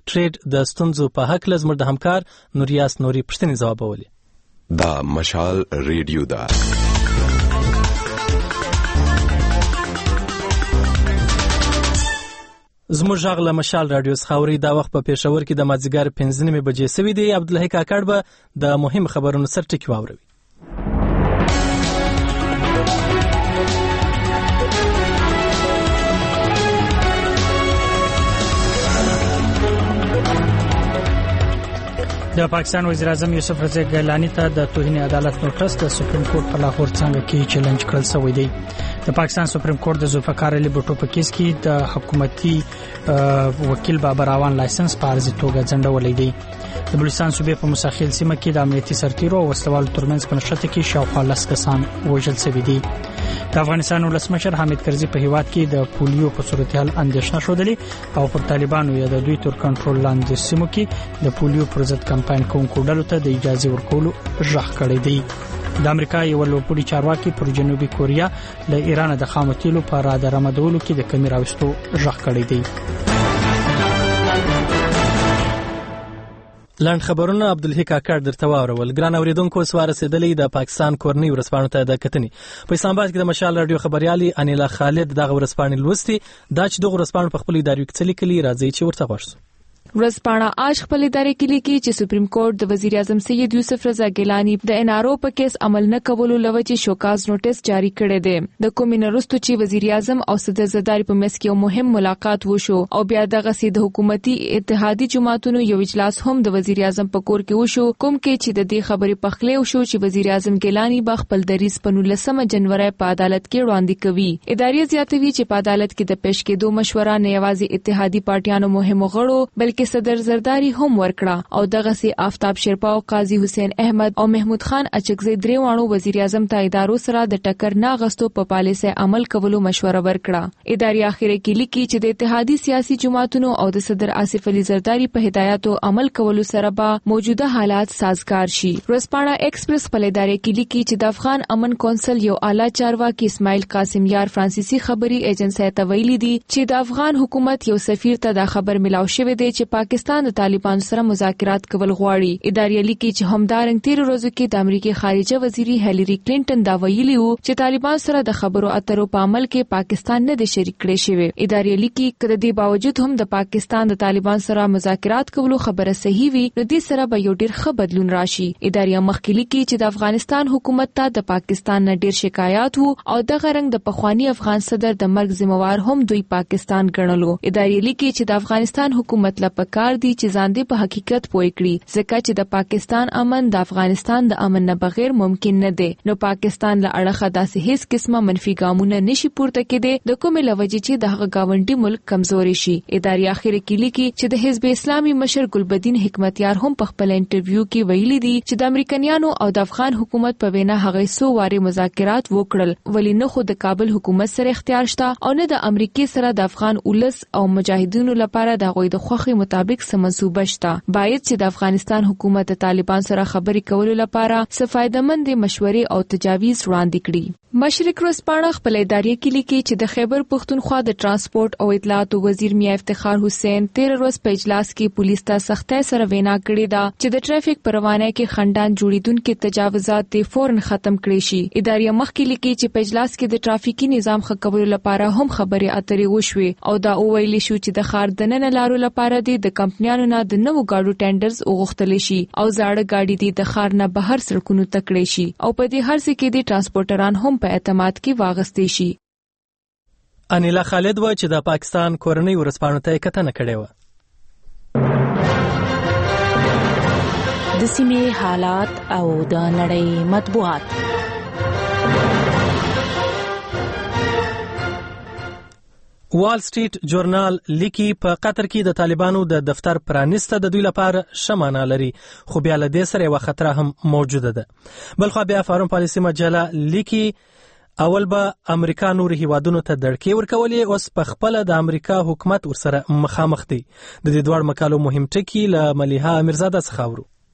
[SPEAKER 1] ټریډ د ستونزو په حق له زموږ د همکار نوریاس نوري پوښتنې ځوابولې.
[SPEAKER 20] دا مشال ریډیو ده.
[SPEAKER 1] زموږ غږ له مشال رادیو څخه اوري. دا وخت په پېښور کې د مازدیګر 5:30 بجې سوي دي. عبدالحی کاکړ به د مهم خبرونو سر ټکي واوروي.
[SPEAKER 2] د پاکستان وزیر اعظم یوسف رضا ګیلانی ته د توهین عدالت نوټس د سپریم کورټ په لاهور څنګه کې چیلنج کړل شوی دی. د پاکستان سپریم کورټ د ذوالفقار علي بوټو په کیس کې د حکومتي وکیل بابر اعوان لایسنس په عرضي توګه ځنډولې دی. د بلوچستان صوبې په مساخیل سیمه کې د امنیتي سرتیرو او وسلوالو ترمنځ په نښته کې شاوخوا 10 کسان وژل شوي دي. د افغانستان ولسمشر حامد کرزي په هیواد کې د پولیو په صورتحال اندېښنه ښودلې او پر طالبانو یا د دوی تر کنټرول لاندې سیمو کې د پولیو پر ضد کمپاین کوونکو ډلو ته د اجازه ورکولو ژغ کړی دی. د امریکا یو لوړپوړي چارواکي پر جنوبي کوریا له ایران د خام تیلو په راډار رامدولو کې د کمی راوستو ژغ کړی دی. لاند خبرونه عبدالحی کاکړ درته واورول. ګران اوریدونکو سوار رسیدلې د پاکستان کورنۍ ورسپانو ته د کتنې په اسلام آباد کې د مشال رادیو خبريالي انیلا خالد دغه ورسپانې لوستي. دا چې دغه ورسپانو په خپل اداري کې لیکلي راځي چې ورته غوښتو.
[SPEAKER 21] ورځپاڼه آج خپل ادارې کې لیکي چې سپریم کورټ د وزیر اعظم سید یوسف رضا ګیلانی د انارو په کیس عمل نه کولو لوجې شوکاز نوټس جاری کړی دی. د کومې نرستو چې وزیر اعظم او صدر زرداری په مس کې یو مهم ملاقات وشو او بیا دغه سید حکومتي اتحادی جماعتونو یو اجلاس هم د وزیر اعظم په کور کې وشو، کوم کې چې د دې خبرې پخلی وشو چې وزیر اعظم ګیلانی به خپل دریځ په 19 جنوري په عدالت کې وړاندې کوي. ادارې زیاتوي چې په عدالت کې د پیش کېدو مشوره نه یوازې اتحادی پارټیانو مهمو غړو بلکې صدر زرداری هم ورکړه او دغه سي آفتاب شیرپا او قاضي حسین احمد او محمود خان اچکزی درې وانو وزیر اعظم ته ادارو سره د ټکر نه غستو په پالیسي عمل کولو مشوره ورکړه. ادارې اخیری کې لیکي چې د اتحادی سیاسي جماعتونو او د صدر آصف علي زرداری په هدایتو عمل کولو سره به موجوده حالات سازگار شي. ورځپاڼه ایکسپریس په ادارې کې لیکي چې د افغان امن کونسل یو اعلی چارواکي اسماعیل قاسم یار فرانسیسي خبري ایجنسی ته ویلي دي چې د افغان حکومت یو سفیر ته دا خبر ملاو شوی دی چې پاکستان د طالبانو سره مذاکرات کول غواړي. ادارې لیکي چې همدارنګ تیر ورځو کې د امریکای خارجه وزیري هیلری کلینټن دا ویلي وو چې طالبان سره د خبرو اترو په عمل کې پاکستان نه د شریک کړي شوی. ادارې لیکي کله د باوجود هم د پاکستان د طالبان سره مذاکرات کولو خبره صحیح وي نو د سره به یو ډیر ښه بدلون راشي. ادارې مخکې لیکي چې د افغانستان حکومت ته د پاکستان نه ډیر شکایات وو او د غرنګ د پخوانی افغان صدر د مرګ ذمہوار هم دوی پاکستان ګڼلو. ادارې لیکي چې د افغانستان حکومت لپاره کار دی چې ځان دې په حقیقت پوي کړی ځکه چې د پاکستان امن د افغانستان د امن نه بغیر ممکن نه دی. نو پاکستان له اړخه داسې هیڅ قسمه منفي ګامونه نشي پورته کېدی د کومې لوجې چې د هغه گاونډي ملک کمزوري شي. ادارې اخر کې لیکي چې د حزب اسلامي مشر ګلبدین حکمتیار هم په خپل انټرویو کې ویلي دي چې د امریکایانو او د افغان حکومت په وینا هغه سو واره مذاکرات وکړل ولی نه خو د کابل حکومت سره اختیار شته او نه د امریکای سره د افغان اولس او مجاهدینو لپاره د غوي د خوخي مطابق سمنسوبه شته. باید چې د افغانستان حکومت د طالبان سره خبرې کولو لپاره سفایدمند مشورې او تجاویز وړاندې کړي. مشرق ورځپاڼه خپل ادارې کې لیکي چې د خیبر پختونخوا د ترانسپورت او اطلاعات وزیر میاں افتخار حسین 13 ورځ په اجلاس کې پولیس ته سختۍ سره وینا کړې ده چې د ټریفیک پروانه کې خندان جوړیدونکو تجاوزات ته فورن ختم کړي شي. ادارې مخکې لیکي چې په اجلاس کې د ټرافیکي نظام ښه کولو لپاره هم خبرې اترې وشوې او دا ویل شو چې د ښار دننه لارو لپاره د کمپنیانو نه د نوو ګاډو ټینډرز وغوښتل شي او زاړه ګاډي د ښار نه بهر سړکونو ته کړي شي او په دې هر څه کې د ترانسپورټران هم په اعتماد کې واغستې شي.
[SPEAKER 1] انیلا خالد و چې د پاکستان کورنۍ ورسپانو ته کتنه کړې و.
[SPEAKER 22] د سیمې حالات او د نړۍ مطبوعات.
[SPEAKER 1] وال سټریټ جورنال لیکي په قطر کې د طالبانو د دفتر پرانیسته د دوی لپاره شمانه لري خو بیا له دې سره یو خطر هم موجوده ده. بلخو بیا فارم پالیسي مجله لیکي اول به امریکا نور هیوادونو ته دړکې ورکولې اوس په خپل د امریکا حکومت ورسره مخامخ دي. د دې دوړ مقالو مهم ټکی له ملیحه امیرزاده څخه اورو.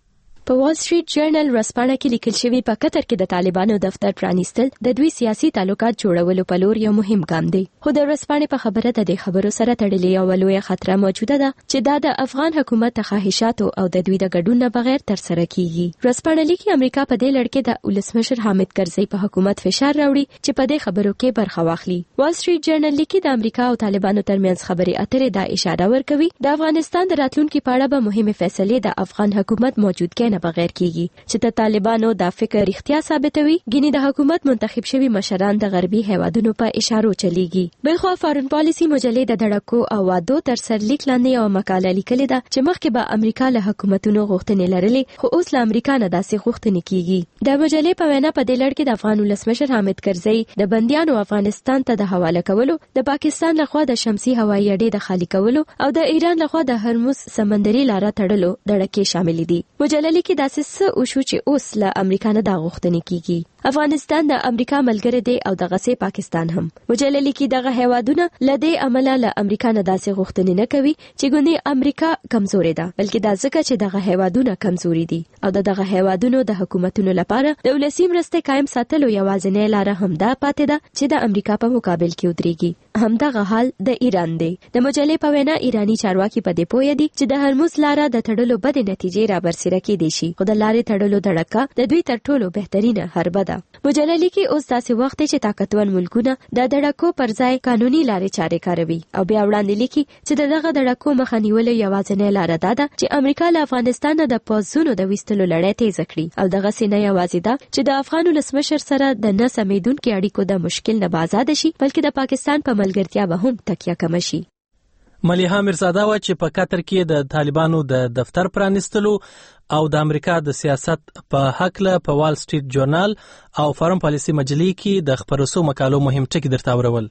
[SPEAKER 4] په وال سټریټ جرنل ورځپاڼه کې لیکل شوی په قطر کې د طالبانو دفتر پرانیستل د دوی سیاسي تعلقات جوړولو په لور یو مهم ګام دی. خو د ورځپاڼې په خبره د دې خبرو سره تړلې یو لویه خطر موجوده ده چې دا د افغان حکومت د خواهشاتو او د دوی د ګډون نه بغیر تر سره کیږي. ورځپاڼه لیکي امریکا په دې لړ کې د ولسمشر حامد کرزي په حکومت فشار راوړي چې په دې خبرو کې برخه واخلي. وال سټریټ جرنل لیکي د امریکا او طالبانو ترمنځ خبرې اترې دا اشاره ورکوي د افغانستان د راتلونکي په اړه به مهمه فیصله د افغان حکومت موجودګۍ نه بغیر کیږي چې د طالبانو دا فکر اړتیا ثابتوي. ګینه د حکومت منتخب شوی مشران د غربي هیوادونو په اشارو چلیږي. بلخو فارن پالیسی مجلې د دړکو او وادو تر سرلیک لاندې یو مقاله لیکلې ده چې مخکې به امریکا له حکومتونو غوښتنې لرلې خو اوس له امریکا نه داسې غوښتنې کیږي. د مجلې په وینا په دې لړ کې د افغان ولسمشر حامد کرزي د بنديانو افغانستان ته د حواله کولو، د پاکستان لخوا د شمسي هوایي اډې د خالي کولو او د ایران لخوا د هرمز سمندري لاره تړلو دړکې شامل دي. مجلې کې داسې څه وشو چې اوس له امریکا نه دا غوښتنې کیږي. افغانستان د امریکا ملګری دی او دغه سي پاکستان هم. مجلې کې دغه هیوادونه لدې عمله له امریکا نه داسې غوښتنې نه کوي چې ګونې امریکا کمزوري ده، بلکې دا ځکه چې دغه هیوادونه کمزوري دي او دغه هیوادونو د حکومتونو لپاره د ولسی مرستې قائم ساتلو یوازینۍ لاره همدا پاتې ده چې د امریکا په مقابل کې ودرېږي. همدغه حال د ایران دی. د مجلې په وینا ایرانی چارواکي په دې پوهه دي چې د هرمز لاره د تړلو بد نتیجې را برسېره کېدې شي، خو د لارې تړلو دړکه د دوی تر ټولو بهترینه حربه ده. مجلې لیکي اوس داسې وخت چې طاقتور ملکونه د دړکو پر ځای قانوني لارې چارې کاروي او بیا وړاندې لیکي چې دغه دړکو مخه نیول یوازینۍ لاره ده چې امریکا له افغانستان نه د پوځونو د ویستلو لړۍ تیزه کړي او دغه سینه یوازې ده چې د افغان ولسمشر سره د نه سمیدونکو اړیکو د مشکل نه آزاد شي، بلکې د پاکستان په ملګرتیا به هم تکیه کم شي.
[SPEAKER 1] ملیحه میرزاده و چې په قطر کې د طالبانو د دفتر پرانیستلو او د امریکا د سیاست په حق له په وال سټریټ جورنال او فارن پالیسی مجلې کې د خبرسو مقالو مهم ټکي درته اورول.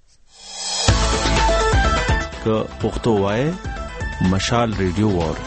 [SPEAKER 7] که پښتو وای مشال ریډیو وار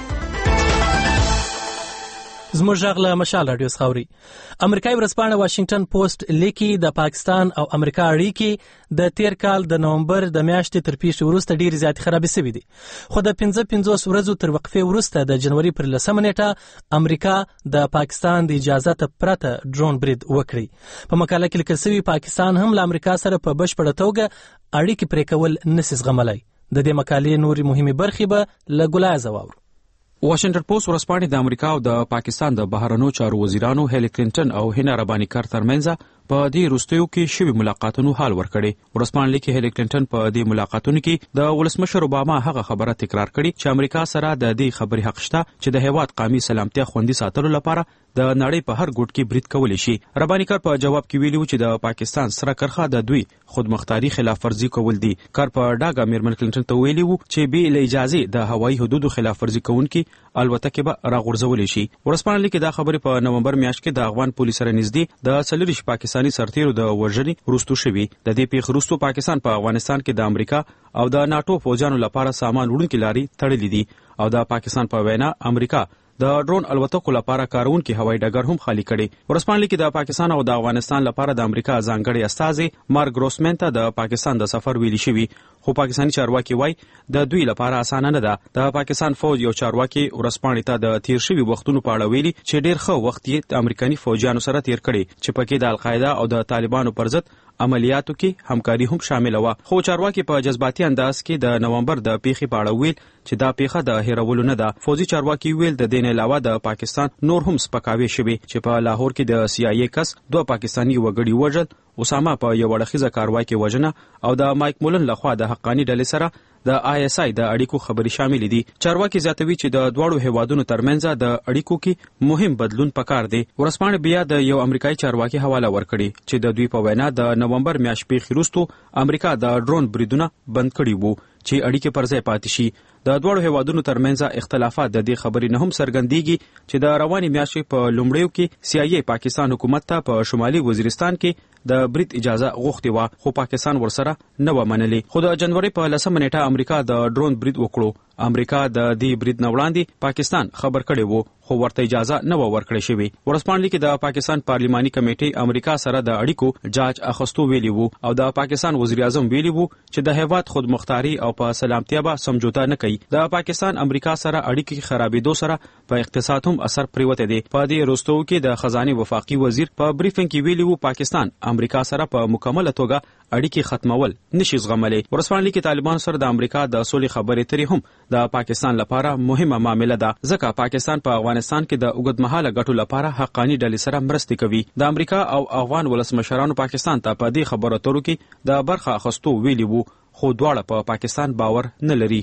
[SPEAKER 1] زموږ غږ له مشال رادیو څخه اوري. امریکایي ورځپاڼه واشنگټن پوسټ لیکي د پاکستان او امریکا اړیکې د تیر کال د نومبر د میاشتې تر پیښې وروسته ډېرې زیاتې خرابې شوې دي، خو د 55 ورځو تر وقفې وروسته د جنوري پر 10 نیټه امریکا د پاکستان د اجازه پرته ډرون برید وکړي. په مقاله کې لیکل شوی پاکستان هم له امریکا سره په بشپړه توګه اړیکې پرې کول نشي زغملای. د دې مقالې نورې مهمه برخې به له ګلای زواور.
[SPEAKER 9] واشنگټن پوسټ ورځپاڼه د امریکا او د پاکستان د بهرنیو چارو وزیرانو هیلی کلینټن او هینا ربانی کار ترمنځ په دې وروستیو کې شوی ملاقاتونو حال ورکړي. ورځپاڼه لیکي هیلی کلینټن په دې ملاقاتونو کې د ولسمشر اوباما هغه خبره تکرار کړي چې امریکا سره د دې خبرې حق شته چې د هیواد قومي سلامتیا خوندي ساتلو لپاره د نړۍ په هر ګوټ کې برید کولی شي. ربانی کار په جواب کې ویلي چې د پاکستان سره کرخه د دوی خودمختاري خلاف ورزي کول دي. کار په ډاګه میرمن کلینټن ته ویلي چې به له اجازه د هوایي حدودو خلاف ورزي کوونکي البته به راغورځول شي. ورځپاڼه لیکي دا خبره په نومبر میاشت کې د افغان پولیسو سره نږدې د سلریش پاکستانی سرتیرو د وژنې وروسته شوی. د دې پیښې وروسته پاکستان په افغانستان کې د امریکا او د ناتو فوجانو لپاره سامان وړونکي لاري تړلې دي او د پاکستان په وینا امریکا د ډرون الوتکو لپاره کارونکي هوایي ډګر هم خالی کړي. ورځپاڼه لیکي د پاکستان او د افغانستان لپاره د امریکا ځانګړي استازي مارک ګروسمن ته د پاکستان د سفر ویلي شوی، خو پاکستاني چارواکي وایي د دوی لپاره اسانه نه ده. د پاکستان فوج یو چارواکي ورځپاڼې ته د تیر شوی وختونو په اړه ویلي چې ډیر ښه وخت یې د امریکایي فوجانو سره تیر کړي چې پکې د القاعده او د طالبانو پر ضد عملیاتو کې همکاري هم شامل و. خو چارواکي په جذباتي انداز کې د نومبر د پیښې په اړه ویل چې دا پیښه د هیرولو نه ده. فوجي چارواکي ویل د دین علاوه د پاکستان نور هم سپکاوي شوی چې په لاهور کې د CIA کس 2 پاکستانی وګړي وژل، اسامه په یو وړخیزه کاروای کې وژنه او د مایک مولن لخوا د حقانی ډلې سره د ISI د اړیکو خبري شامل دي. چارواکي زیاتوي چې د دواړو هیوادونو ترمنځ د اړیکو کې مهم بدلون پکار دی. ورځپاڼه بیا د یو امریکایي چارواکي حواله ورکړي چې د دوی په وینا د نومبر میاشتې پیښې وروسته امریکا د ډرون بریدونه بند کړي وو چې اړیکې پر ځای پاتې شي. د دواړو هیوادونو ترمنځ اختلافات د دې خبرې نه هم څرګندېږي چې د رواني میاشتې په لومړیو کې CIA پاکستان حکومت ته په شمالي وزیرستان کې د برید اجازه غوښتې و، خو پاکستان ورسره نه و منلې. خو د جنوري په 10 نیټه امریکا د ډرون برید وکړو. امریکا د دې برید نه وړاندې پاکستان خبر کړی وو، خو ورته اجازه نه ورکړې شوې. ورځپاڼې کې د پاکستان پارلماني کمیټې امریکا سره د اړیکو جاج اخستو ویلي وو او د پاکستان وزیر اعظم ویلي وو چې د هیواد خودمختاري او په سلامتیا به سمجوتا نه کوي. د پاکستان امریکا سره اړیکې خرابېدو سره په اقتصاد هم اثر پریوته دی. په دې وروستیو کې د خزانه وفاقي وزیر په بریفینګ کې ویلي وو پاکستان امریکا سره په مکمله توګه اړیکې ختمول نشي زغملی. ورځپاڼې کې طالبان سره د امریکا د سولې خبرې ترې هم د پاکستان لپاره مهمه معامله ده ځکه پاکستان په افغانستان کې د اوږدمهاله ګټو لپاره حقاني ډلې سره مرستې کوي. د امریکا او افغان ولسمشرانو پاکستان ته په دې خبرو اترو کې د برخه اخیستو ویلي وو خو دواړه په پاکستان باور نه لري.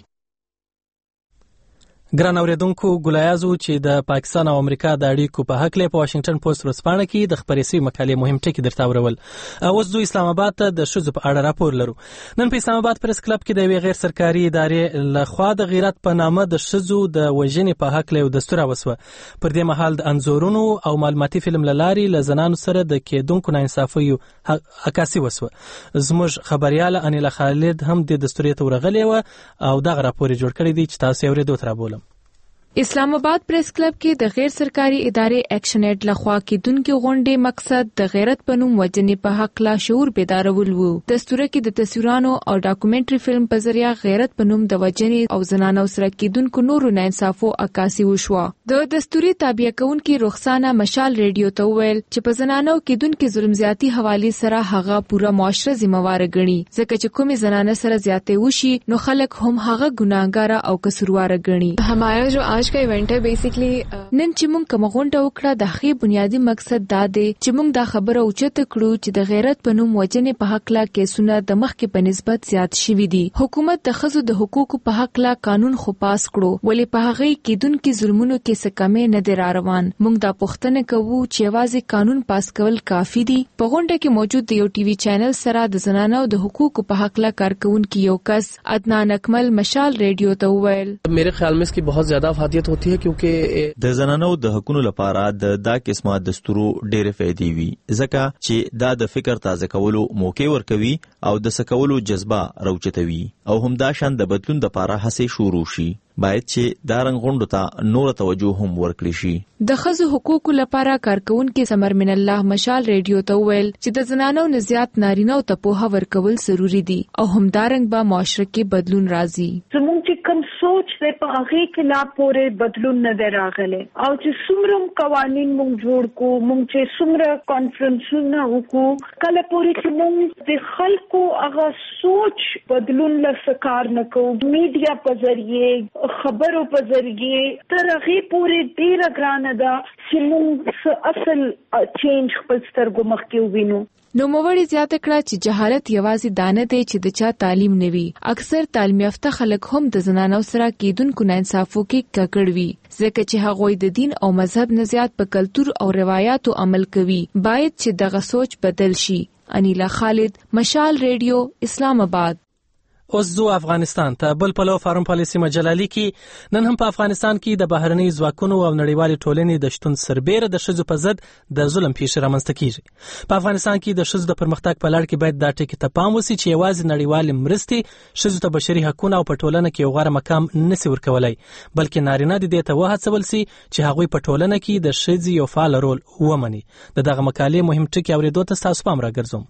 [SPEAKER 1] ګران اوریدونکو ګلایازو چې د پاکستان او امریکا د اړیکو په حق له واشنگټن پوسټ ورځپاڼه کې د خبرې سوي مقالې مهم ټکي درته ورول. اوس دوی اسلام آباد ته د شذو په اړه راپور لرو. نن په اسلام آباد پریس کلب کې د یوې غیر سرکاري ادارې لخوا د غیرت په نامه د شذو د وژنې په حق له دستور وسوه. پر دې مهال د انځورونو او معلوماتي فلم لاري ل زنانو سره د کېدونکو ناانصافیو عکاسي وسوه. زموږ خبريال انیلا خالد هم د دستور ته ورغلی و او دغه راپور جوړ کړی دی چې تاسو یې اورېدو تر بولم.
[SPEAKER 21] اسلام آباد پریس کلب کې د غیر سرکاري ادارې اکشن ایډ لخوا کېدونکو غونډې مقصد د غیرت په نوم وژنې په حق لا شعور بیدارول وو. دستوره کې د تصویرانو او ډاکومنټري فلم په ذریعہ غیرت په نوم د وژنې او زنانو سره کېدونکو نورو ناانصافو عکاسي وشوه. د دستوري تابع کوونکي رخصانه مشال ریډیو ته ویل چې په زنانو کېدونکو ظلم زیاتی حواله سره هغه پوره معاشره ذمہوار ګڼي ځکه چې کومې زنانه سره زیاتې وشي نو خلک هم هغه ګناهګار او قصوروار ګڼي. همایا جو آج کا ایونٹ ہے بیسیکلی نن چې مونږ کوم غونډه وکړه د هغې بنیادی مقصد دا دی چې مونږ دا خبره اوچته کړو چې د غیرت په نوم وژنې په حق لا کیسونه د مخکې په نسبت زیات شوي دي. حکومت د ښځو د حقوقو په حق لا قانون خو پاس کړو ولې په هغې کېدونکو ظلمونو کې څه کمی نه دی را روان. مونږ دا پوښتنه کوو چې یوازې قانون پاس کول کافي دي. په غونډه کې موجود د یو ټي وي چینل سره د زنانو د حقوقو په حق لا کارکونکي یو کس عدنان اکمل مشال ریډیو ته وویل
[SPEAKER 3] میرے خیال میں اس کی بہت زیادہ افادیت ہوتی ہے کیونکہ
[SPEAKER 7] د زنانو د حقوقو لپاره دا قسمه دستورو ډېرې فائدې وي ځکه چې دا د فکر تازه کولو موقع ورکوي او د سکولو جذبه راوچتوي او همدا شان د بدلون لپاره هڅې شروع شي. باید چې دا رنګ غونډو ته نور توجه هم ورکړي شي.
[SPEAKER 21] د ښځو حقوقو لپاره کارکونکي سمر من الله مشال ریډیو ته ویل چې د زنانو نه زیات نارینه ته پوهه ورکول ضروری دي او همدارنګ به معاشره کې بدلون راځي.
[SPEAKER 8] زموږ چې کوم سوچ دی په هغه کې لا پورې بدلون نه دی راغلی او چې څومره قوانین موږ جوړ کو موږ چې څومره کانفرنسونه وکړو کله پورې چې موږ د خلکو هغه سوچ بدلون لپاره کار نه کوو میډیا په ذریعه خبرو په ذریعه تر هغه پورې ډیره ګرانه ده چې موږ اصل چینج خپل سترګو مخکې ووینو.
[SPEAKER 21] نو موړي زیاته کړه چې جهالت یوازې دانه دی چې د چا تعلیم نه وي. اکثر تعلیم یافته خلک هم د زنانو سره کېدونکو ناانصافو کې ککړ وي ځکه چې هغوی د دین او مذهب نه زیات په کلتور او روایتو عمل کوي. باید چې دغه سوچ بدل شي. انیلا خالد مشال ریډیو اسلام آباد.
[SPEAKER 1] اوس زو افغانستان ته بل پلو فارم پالیسي مجلالي کې نن هم په افغانستان کې د بهرنۍ ځواکونو او نړیوالې ټولنې د شتون سربېره د ښځو په ضد د ظلم پیښې رامنځته کیږي. په افغانستان کې د ښځو د پرمختګ په لړ کې باید دا ټکي ته پام وشي چې یوازې نړیوالې مرستې ښځو ته بشري حقوقونه او په ټولنه کې یو غوره مقام نشي ورکولای بلکې نارینه د دې ته وهڅول شي چې هغوی په ټولنه کې د ښځې یو فعال رول ومني. دغه مقالې مهم ټکي اورېدو ته تاسو پام راګرځوم.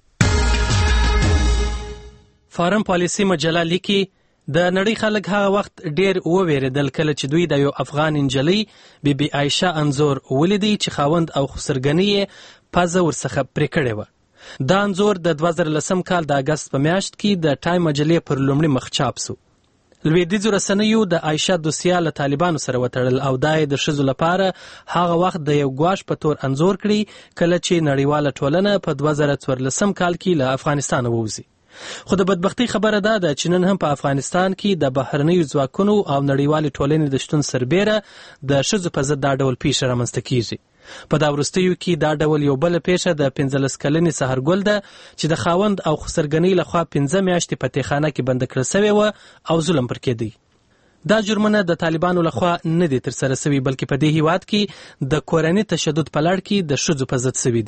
[SPEAKER 1] فارم پالیسي مجله لیکي د نړۍ خلک هغه وخت ډیر وویریدل کله چې دوی د یو افغان انجلۍ بیبي عایشه انزور ولیدي چې خاوند او خسرګنۍ پزه ورڅخه پرې کړې وه. دا انزور د 2010 کال د اگست په میاشت کې د ټایم مجلې پر لومړي مخ چاپ شو. لویدیځو رسنیو د عایشه دوسیه له طالبانو سره وتړل او دا د ښځو لپاره هغه وخت د یو ګواښ په تور انزور کړي کله چې نړیواله ټولنه په 2014 کال کې له افغانستان ووځي. خو د بدبختی خبره ده چې نن هم په افغانستان کې د بهرنیو ځواکونو او نړیوالې ټولنې د شتون سربېره د ښځو په ضد دا ډول پیښه رامنځته کیږي. په دا وروستیو کې دا ډول یو بل پیښه د 15 کلنې سحرګل ده چې د خاوند او خسرګنۍ لخوا 15 میاشتې په تیخانه کې بند کړل شوی و او ظلم پر کېدی. دا جرمونه د طالبانو لخوا نه دي ترسره شوي بلکې په دې هیواد کې د کورني تشدد په لړ کې د ښځو په ضد شوي دي.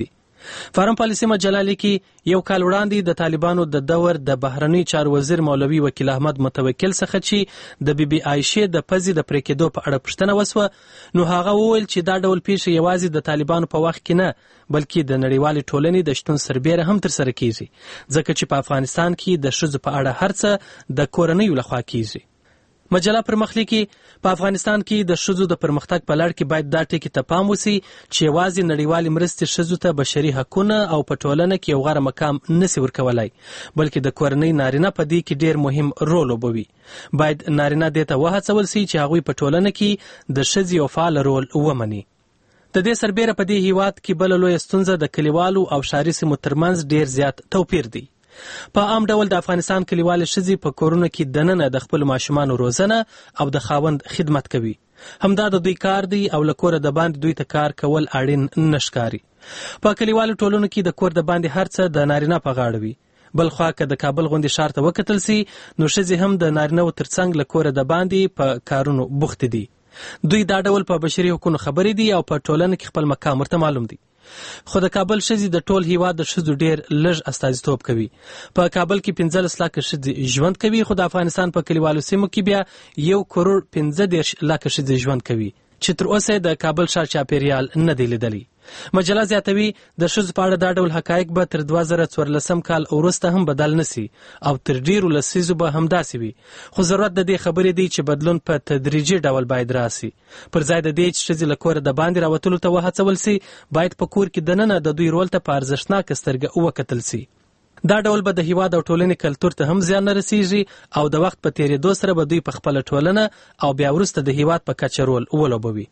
[SPEAKER 1] فارم پالیسي مجله لیکي یو کال وړاندې د طالبانو د دور د بهرنی چارو وزیر مولوي وکیل احمد متوکل څخه چې د بی بی عائشه د پزې د پریکېدو په اړه پوښتنه وسوه نو هغه وویل چې دا ډول پیښې یوازې د طالبانو په وخت کې نه بلکې د نړیوالې ټولنې د شتون سربیره هم ترسره کیږي ځکه چې په افغانستان کې د ښځو په اړه هر څه د کورنیو لخوا کیږي. مجله پر مخ لیکي په افغانستان کې د ښځو د پرمختګ په لړ کې باید دا ټکي ته پام وشي چې یوازې نړیوالې مرستې ښځو ته بشري حقونه او په ټولنه کې یو غوره مقام نشي ورکولای بلکې د کورنۍ نارینه په دې کې ډیر مهم رول لوبوي. باید نارینه دې ته وهڅول شي چې هغوی په ټولنه کې د ښځې یو فعال رول ومني. د دې سربیره په دې هیواد کې بل لویه ستونزه د کلیوالو او ښاري سیمو ترمنځ ډیر زیات توپیر دی. په عام ډول د افغانستان کلیوالې ښځې په کورونو کې دننه د خپل ماشومانو روزنه او د خاوند خدمت کوي. همدا د دوی کار دی او له کوره د باندې دوی ته کار کول اړین نه ښکاري. په کلیوالو ټولنو کې د کور د باندې هر څه د نارینه په غاړه وي. بل خوا که د کابل غوندې ښار ته وکتل سي نو ښځې هم د نارینه‌و ترڅنګ له کوره د باندې په کارونو بوخت دي. دوی دا ډول په بشري حقوقو خبرې دي او په ټولنه کې خپل مقام ورته معلوم دی. خو د کابل ښځې د ټول هیواد د ښځو ډیر لږ استازیتوب کوي. په کابل کې 15 لکه ښځې ژوند کوي خو د افغانستان په کلیوالو سیمو کې بیا 1.15 لکه ښځې ژوند کوي چې تر اوسه د کابل ښار چاپیریال نه دی لیدلی. مجله زیاتوي د ښځو په اړه دا ډول حقایق به تر 2014 کال وروسته هم بدل نشي او تر ډیرو لسیزو به همداسې وي. خو ضرورت د دې خبرې دی چې بدلون په تدریجي ډول باید راسي. پر ځای د دې چې ښځې له کوره د باندې راوتلو ته وهڅول سي باید په کور کې دننه د دوی رول ته په ارزښتناکه سترګه وکتل سي. دا ډول به د هیواد او ټولنې کلتور ته هم زیان نه رسیږي او د وخت په تیریدو سره به دوی په خپله ټولنه او بیا وروسته د هیواد په کچه رول ولوبوي.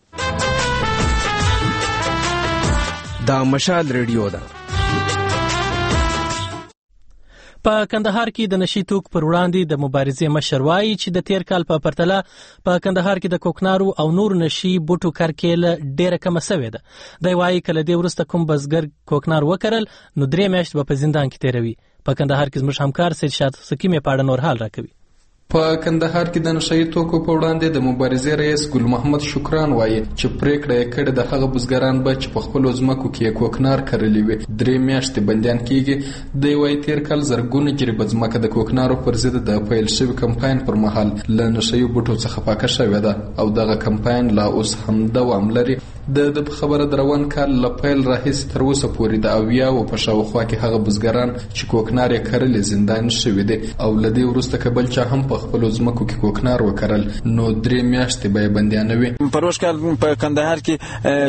[SPEAKER 5] دا مشال ریډیو ده.
[SPEAKER 1] په کندهار کې د نشي توکو پر وړاندې د مبارزې مشر وایي چې د تیر کال په پرتله په کندهار کې د کوکنارو او نور نشي بوټو کرکیله ډیره کمه شوې ده. دی وایي کله دې وروسته کوم بزګر کوکنار وکرل نو 3 میاشتې به په زندان کې تیروي. په کندهار کې زموږ همکار سید شاه سکیمې په اړه نور حال راکوي.
[SPEAKER 10] په کندهار کې د نشئی توکو په وړاندې د مبارزې رئیس ګل محمد شکران وایي چې پریکړه یې کړې د هغه بزګران به چې په خپلو ځمکو کې کوکنار کرلي وي 3 میاشتې بندیان کیږي. دی وایي تیر کال زرګونه جریبه ځمکه د کوکنارو پر ضد د پیل شوي کمپاین پر مهال له نشئی بوټو څخه پاکه شوې ده او دغه کمپاین لا اوس هم دوام لري. د خبره د روان کال له پیل راهیسې تر اوسه پورې د 90 په شاوخوا کې هغه بزګران چې کوکنار یې کرلي زندان شوي دي او له دې وروسته که بل چا هم په خپلو ځمکو کې کوکنار وکرل نو 3 میاشتې به یې بندیانوي.
[SPEAKER 23] پروش کال په کندهار کې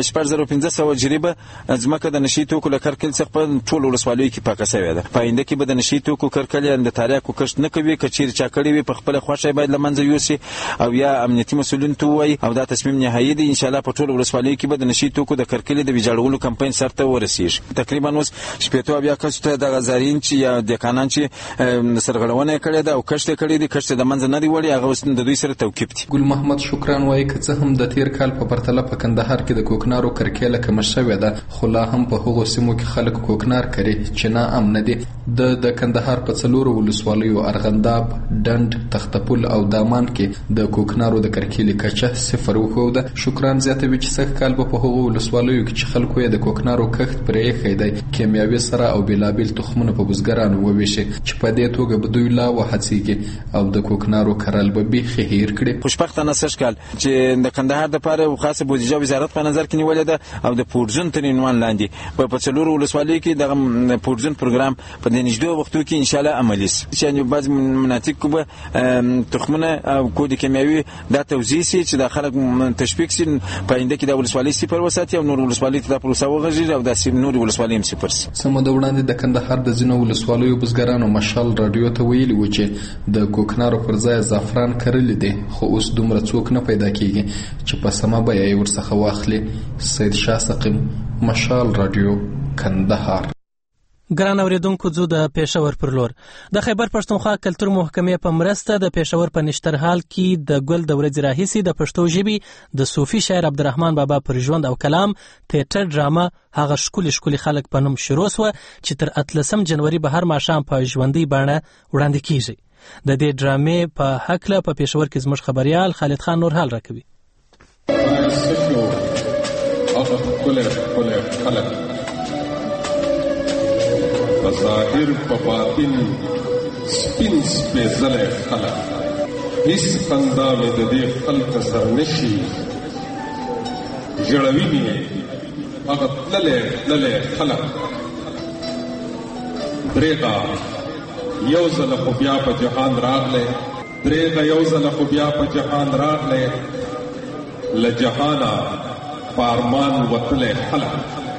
[SPEAKER 23] 4500 جریبه ځمکه د نشي توکو له کرکل څخه په ټول ولسوالیو کې پاکه شوې ده. په آینده کې به د نشي توکو کرکل د تاریخو کښت نه کوي کچیر چا کړی وي په خپل خوښه باید لمنځه یوسي او یا امنیتي مسولین ته وایي او دا تصمیم نهایی دی. ان شاء الله په ټول ولسوالیو کې به د نشي توکو د کرکل د ویجاړولو کمپاین سرته ورسیږي. تقریبا اوس شپږ بیا کس ته د غزارین چې یا د کانان چې سرغړونه کړې ده او کښت کړې دي کښت د منځ نه دی وړي هغه اوس د دوی سره توقیف دي.
[SPEAKER 10] ګل محمد شکران وایي که څه هم د تیر کال په پرتله په کندهار کې د کوکنارو کرکیله کمه شوې ده خو لا هم په هغو سیمو کې خلک کوکنار کوي چې نه امن دي. د کندهار په 4 ولسوالیو ارغنداب، ډنډ، تختپول او دامان کې د کوکنارو د کرکیلې کچه 0 وښوده. شکران زیاتوي چې سږ کال په هغو ولسوالیو کې چې خلکو یې د کوکنارو کښت پرې ایښی دی کیمیاوي سره او بېلابېل تخمونه په بزګرانو وویشي چې په دې توګه به دوی لا وهڅېږي او د کوکنارو کرل به بیخي هیر کړي.
[SPEAKER 23] خوشبختانه سږ کال چې د کندهار دپاره خاصه بودیجه وزارت په نظر کې نیولې ده او د پورزون تر عنوان لاندې په 4 ولسوالیو کې دغه پورزون پروګرام په دې نږدې وختو کې ان شاء الله عملي شي. چې بعض مناطق کې به تخمونه او کود کیمیاوي دا توزیع شي چې د خلک تشویق شي په آینده کې د ولسوالۍ صفر وساتي او نور ولسوالۍ ته د پروسه وغږیږي او د نور ولسوالۍ هم صفر شي.
[SPEAKER 10] سمه د وړاندې د کندهار د ځینو ولسوالیو بزګرانو مشال رادیو ته ویلي و چې د کوکنارو پر ځای زعفران کرلي دي خو اوس دومره څوک نه پیدا کیږي چې په سمه بیه یې ورڅخه واخلي. سید شاه سقیم، مشال رادیو، کندهار.
[SPEAKER 1] ګران اوریدونکو ځو د پېښور پر لور. د خیبر پښتونخوا کلتور محکمې په مرسته د پېښور په نشترحال کې د ګل د ورځې راهیسې د پښتو ژبې د صوفي شاعر عبدالرحمن بابا پر ژوند او کلام تیاتر ډرامه هغه ښکلي خلک په نوم شروع شوه چې تر 18 جنوري به هر ماښام په ژوندۍ بڼه وړاندې کیږي. د دې ډرامې په هکله په پېښور کې زموږ خبريال خالد خان نور حال راکوي.
[SPEAKER 6] بظاهر په باطن سپین سپېڅلی خلک هیڅ خندا مې د دې خلک سر نشي ژړوي مې هغه تللی خلک درېغه یو ځله خو بیا په جهان راغلی له جهانه په ارمان وتلی خلک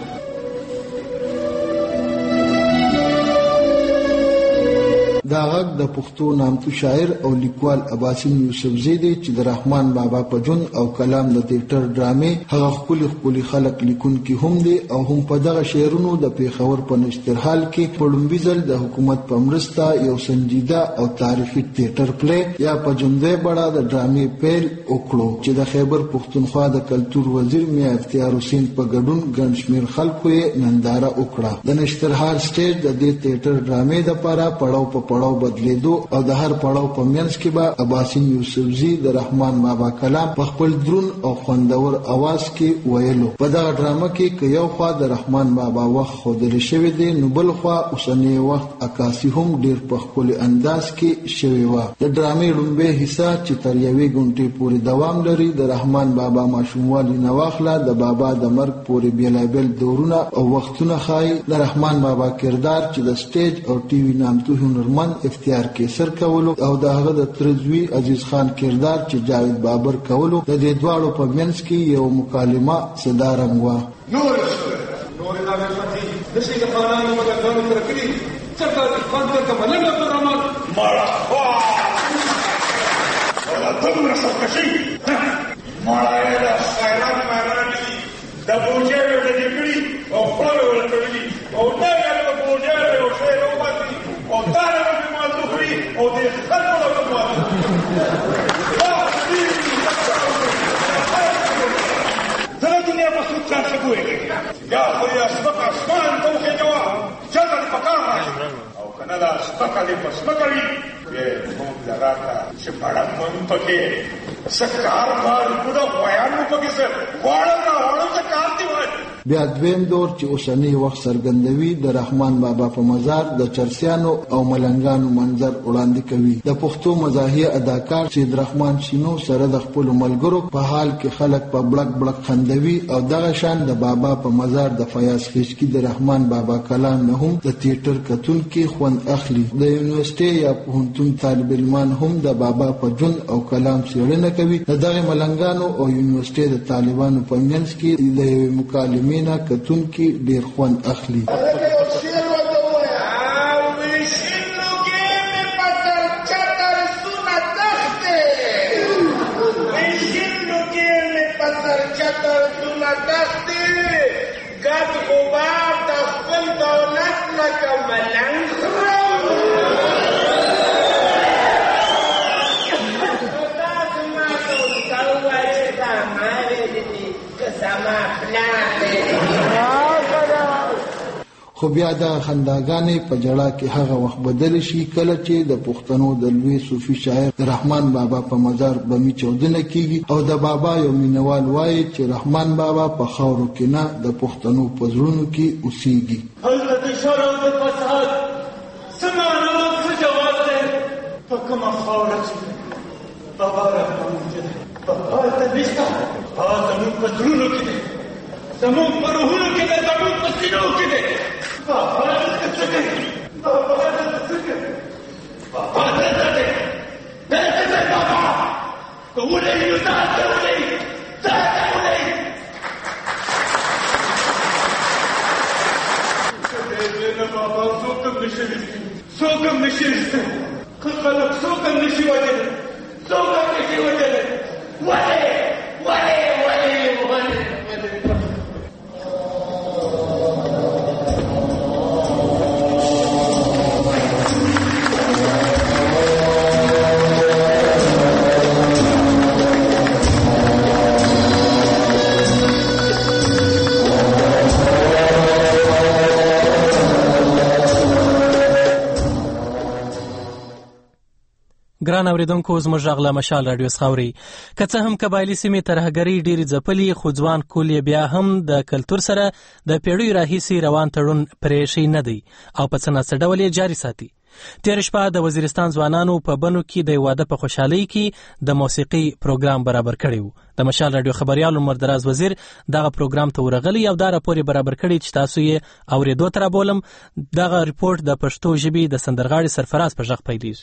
[SPEAKER 12] دا غږ د پښتو نامتو شاعر او لیکوال اباسین یوسفزی دی چې د رحمان بابا په جون او کلام د تیاتر ډرامې هغه خپل خلک لیکونکي هم دی او هم په دغه شعرونو د پیښور په نشترحال کې په لومړي ځل د حکومت په مرسته یو سنجیده او تاریخي تیاتر پلی یا په جوندۍ بڼه د ډرامې پیل وکړو چې د خیبر پښتونخوا د کلتور وزیر میا اختیار حسین په ګډون ګڼ شمېر خلکو یې ننداره وکړه. د نشترحال سټیج د دې تیاتر ډرامې دپاره پړاو په پړاو بدلیدو او د هر پړاو په منځ کې به اباسین یوسفزی د رحمان بابا کلام په خپل درون او خوندور اواز کې ویلو. په دغه ډرامه کې که یو خوا د رحمان بابا وخت ښودلی شوی دی نو بل خوا اوسنی وخت عکاسي هم ډېر په ښکلي انداز کې شوې وه. د ډرامې لومړۍ حصه چې تر یوې غونټې پورې دوام لري د رحمان بابا ماشوموالي نه واخله د بابا د مرګ پورې بېلابېل دورونه او وختونه ښایي. د رحمان بابا کردار چې د سټیج او ټي وي نامتو هنرمند اختیار کیسر کولو او د هغه د ترزوی عزیز خان کردار چې جاوید بابر کولو د دې دواړو په منځ کې یو مکالمه صدارنګ وه.
[SPEAKER 13] نور دا مې دشي د خانانو مګردانو سره کړي څنګه د خان ته ملنګ په رحمان ماړه ولا دومره سرکشي ماړه دا خیرات ماراني د بوجه د دې کړي او خپل ولکړي او دا د بوجه او شعر او باندې او دا او دې خلکو له کومه زه دنیا په څو څه کوي یا خو یا سبق اسمان ته وخه جواب چاته په کار راځي او کنه دا سبق دې په سبق وي موږ لراته چې پړم پکې سکار کار کو دا وایانو پکې څه واړه څه کار دی وای.
[SPEAKER 12] بیا دویم دور چې اوسنی وخت څرګندوي د رحمان بابا په مزار د چرسیانو او ملنګانو منظر وړاندې کوي. د پښتو مزاحیه اداکار سید رحمان شینو سره د خپل ملګرو په حال کې خلک په بلک خندوي او دغه شان د بابا په مزار د فیاض خشکی د رحمان بابا کلام نه هم د تیاتر کتون کې خوند اخلي. د یونیورسيټي یا پوهنتون طالب علمان هم د بابا په جون او کلام څېړنه کوي. دغه ملنګانو او یونیورسيټي د طالبانو په منځ کې د مکالمې نه کتون کې ډېر خوند اخلي. خو بیا د خنداګانې په جړه کې هغه وخت بدل شي کله چې د پښتنو د لوی صوفي شاعر رحمان بابا په مزار بمی چودنه کیږي او د بابا یو مینوال وایي چې رحمان بابا په خاورو کې نه د پښتنو په زړونو کې اوسېږي.
[SPEAKER 13] حضرت شرم د فساد سمانو څه جواز دی په کومه خاوره چې بابا راغلی بابا ته نشته زموږ په زړونو کې دی زموږ په روحونو کې دی زموږ په سینو کې دی. بابا دې څه کوي بابا دې څه کوي بابا دې څه کوي بابا کومه یو ځای ولې بابا څوک نشي خلک څوک نشي وجل
[SPEAKER 1] ګران اوریدونکو زموږ غږ له مشال رادیو څخه اورئ. که څه هم قبایلي سیمې ترهګرۍ ډېرې ځپلي، خو ځوان کول یې بیا هم د کلتور سره د پیړیو راهیسې روان تړون پرېښی نه دی او په څه ناڅه ډول یې جاري ساتي. تېره شپه د وزیرستان ځوانانو په بنو کې د واده په خوشحالۍ کې د موسیقي پروګرام برابر کړی و. د مشال رادیو خبریال عمردراز وزیر دغه پروګرام ته ورغلی او دا راپور برابر کړی چې تاسو یې اورېدو ته رابولم. دغه ریپورټ د پښتو ژبې د سندرغاړي سرفراز په غږ پیلېږي.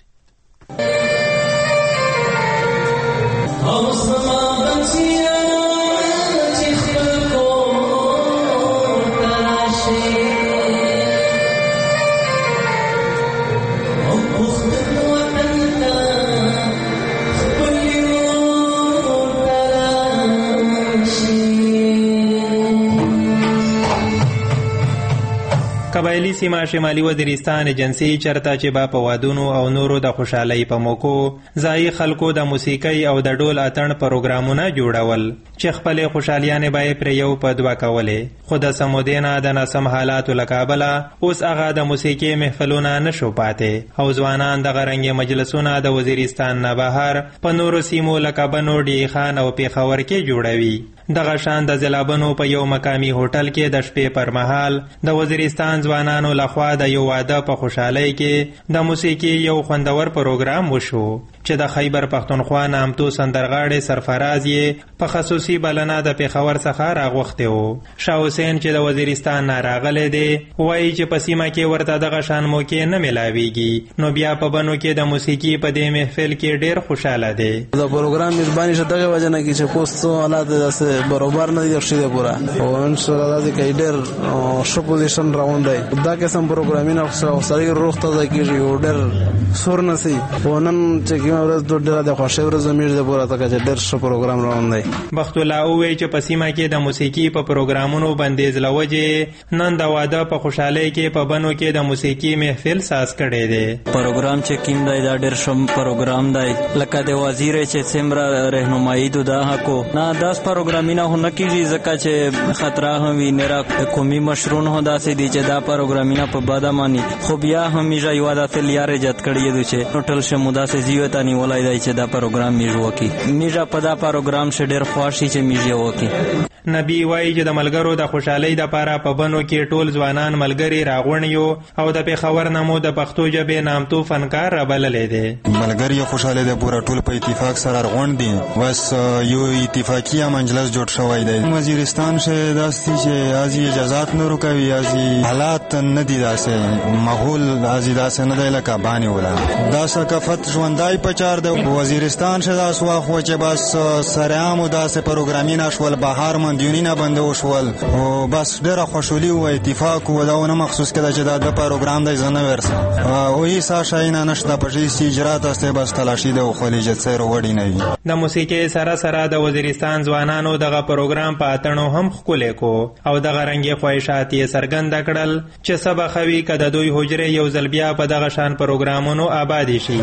[SPEAKER 11] قبایلی سیمه شمالي وزیرستان ایجنسی چرته چې با په وادونو او نورو د خوشحالۍ په موکو ځایي خلکو د موسیقۍ او د ډول اتڼ پروګرامونه جوړول چې خپل خوشحالیانې به پرې یو په دوه کولې، خو د سمودینه د ناسم حالاتو له کابله اوس هغه د موسیقۍ محفلونه نشو پاتې او ځوانان د غرنګ مجلسونه د وزیرستان نه بهر په نورو سیمو لکه بنو، ډی خان او پیښور کې جوړوي. دغه شان د زلابنو په یو مقامی هوټل کې د شپې پر مهال د وزیرستان ځوانانو لخوا د یو واده په خوشحالۍ کې د موسیقي یو خوندور پروګرام وشو چې د خیبر پختونخوا نامتو سندرغاړي سرفراز یې په خصوصي بلنه د پیښور څخه راغوښتی و. شاه حسین چې د وزیرستان نه راغلی دی وایي چې په سیمه کې ورته دغه شان موقع نه میلاویږي، نو بیا په بنو کې د موسیقي په دې محفل کې ډیر خوشاله دی.
[SPEAKER 17] د پروګرام میزباني شته وجه نه کې چې پوسټو حالات برابر نه دي شوی پورا او ان شاء الله د کیډر شو پوزیشن راوند دی. دا قسم پروګرامینګ او سړی روغ ته کیږي او ډیر سور نسی ونن چې کوم ورځ د ډیر د خوشی ورځ امید ده پورا ته چې ډیر شو پروګرام روان دی.
[SPEAKER 11] بخت الله او چې په سیمه کې د موسیقي په پروګرامونو بندیز لوجه نن د واده په خوشحالۍ کې په بنو کې د موسیقي محفل ساز کړي دی.
[SPEAKER 18] پروګرام چې کیم دی دا ډیر شو پروګرام دی لکه د وزیر چې سمرا راهنمایي دا کو نه 10 پروګرامینه هونه کیږي ځکه چې خطر هم وی نه را قومي مشرون هو داسې دي چې دا پروګرامینه په بادا مانی خو بیا همیشه یو عادت لیاره جات کړی دی چې ټول شمودا سے زیوتانی ولای دی چې دا پروګرام میجو کی میجا په دا پروګرام شه ډیر خوشی چې میجو وکي.
[SPEAKER 11] نبی وایي چې د ملګرو د خوشحالۍ د پاره په بنو کې ټول ځوانان ملګری راغونیو او د پیښور نمو د پښتو ژبې نامتو فنکار را بللې دي.
[SPEAKER 24] ملګری خوشاله دي پورا ټول په اتفاق سره راغون دي بس یو اتفاقی مجلس جوړ شوی دی. وزیرستان شه داسې چې ازي اجازهات نه ورکوي، ازي حالات نه دي داسې ماحول ازي داسې نه دی لکه باندې ولا دا ثقافت ژوندای پچار دی. وزیرستان شه داس واخو چې بس سره عام داسې پروګرامینه شول بهار دیونینا بنده وشول او بس ډیره خوشحالي او اتفاق و داونه مخصوص کړه چې دا د پروګرام د زنه ورسه او هیڅ شاینا نشته په دې اجرات استه بس تلاشي د خلیجت سره وړي نه وي.
[SPEAKER 11] د موسیقي سره سره د وزیرستان ځوانانو دغه پروګرام په اتنو هم خولې کو او دغه رنګي خواهشات یې سرګند کړل چې سبا خوي کده دوی حجره یو ځل بیا په دغه شان پروګرامونو آباد شي.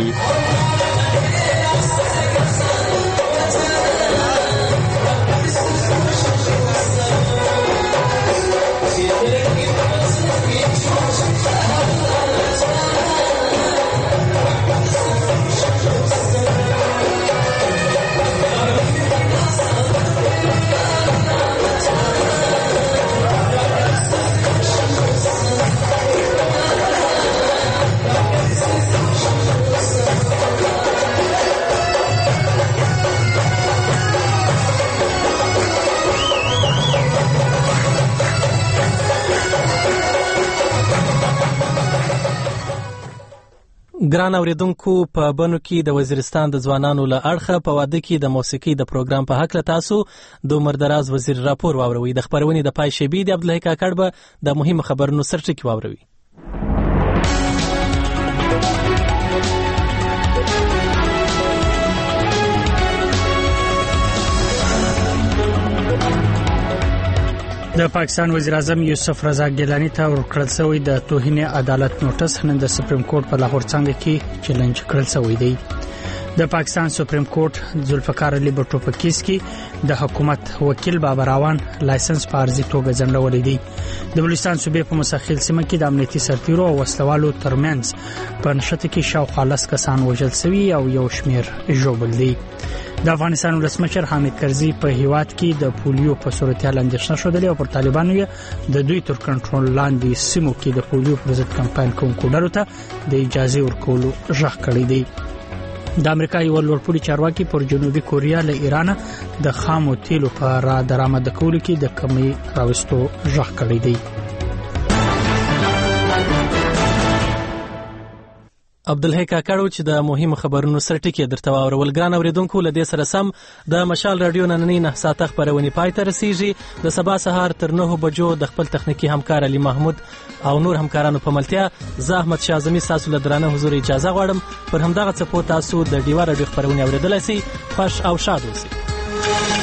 [SPEAKER 1] ګران اوریدونکو په بنو کې د وزیرستان د ځوانانو له اړخه په واده کې د موسیقي د پروګرام په حق له تاسو د عمردراز وزیر راپور واوروي. د خبرونې د پای شبي د عبد الله کاکړ به د مهمو خبرونو سرټکی واوروي.
[SPEAKER 2] د پاکستان وزیر اعظم یوسف رضا ګیلانی ته ورکړل شوی د توهین عدالت نوټس نن د سپریم کورټ په لاهور څنګه کې چیلنج کړل شوی دی. د پاکستان سپریم کورټ ذوالفقار علي بټو په کیس کې د حکومت وکیل بابر روان لایسنس په ارزي توګه ځنډولې دي. د بلوچستان صوبې په مساخیل سیمه کې د امنیتي سرتیرو او وسلوالو ترمنځ په نښته کې شاوخوا 10 کسان وژل شوي او یو شمیر ژوبل دي. د افغانستان ولسمشر حامد کرزي په هیواد کې د پولیو په صورتحال اندېښنه شودلې او پر طالبانو یې د دوی تر کنټرول لاندې سیمو کې د پولیو پر ضد کمپاین کوونکو ډلو ته د اجازه ورکولو ژغ کړی دی. د امریکا یو لوړپوړي چارواکي پر جنوبي کوریا له ایران د خامو تیلو په را درآمد کولو کې د کمی راوستو ژغ کړی دی.
[SPEAKER 1] عبدالحی کاکړو چې د مهمو خبرونو سرټکی درته واورول. ګران اوریدونکو، له دې سره سم د مشال رادیو نننۍ 9 ساعته خبرونه پای ته رسیږي. د سبا سهار تر 9 بجو د خپل تخنیکی همکار علي محمود او نور همکارانو په ملتیا زه احمد شاه اعظمي تاسو له درانه حضور اجازه غواړم. پر همدغه څپو تاسو د ډیوا رادیو خبرونه اوریدلای شئ. خوش او شاد اوسئ.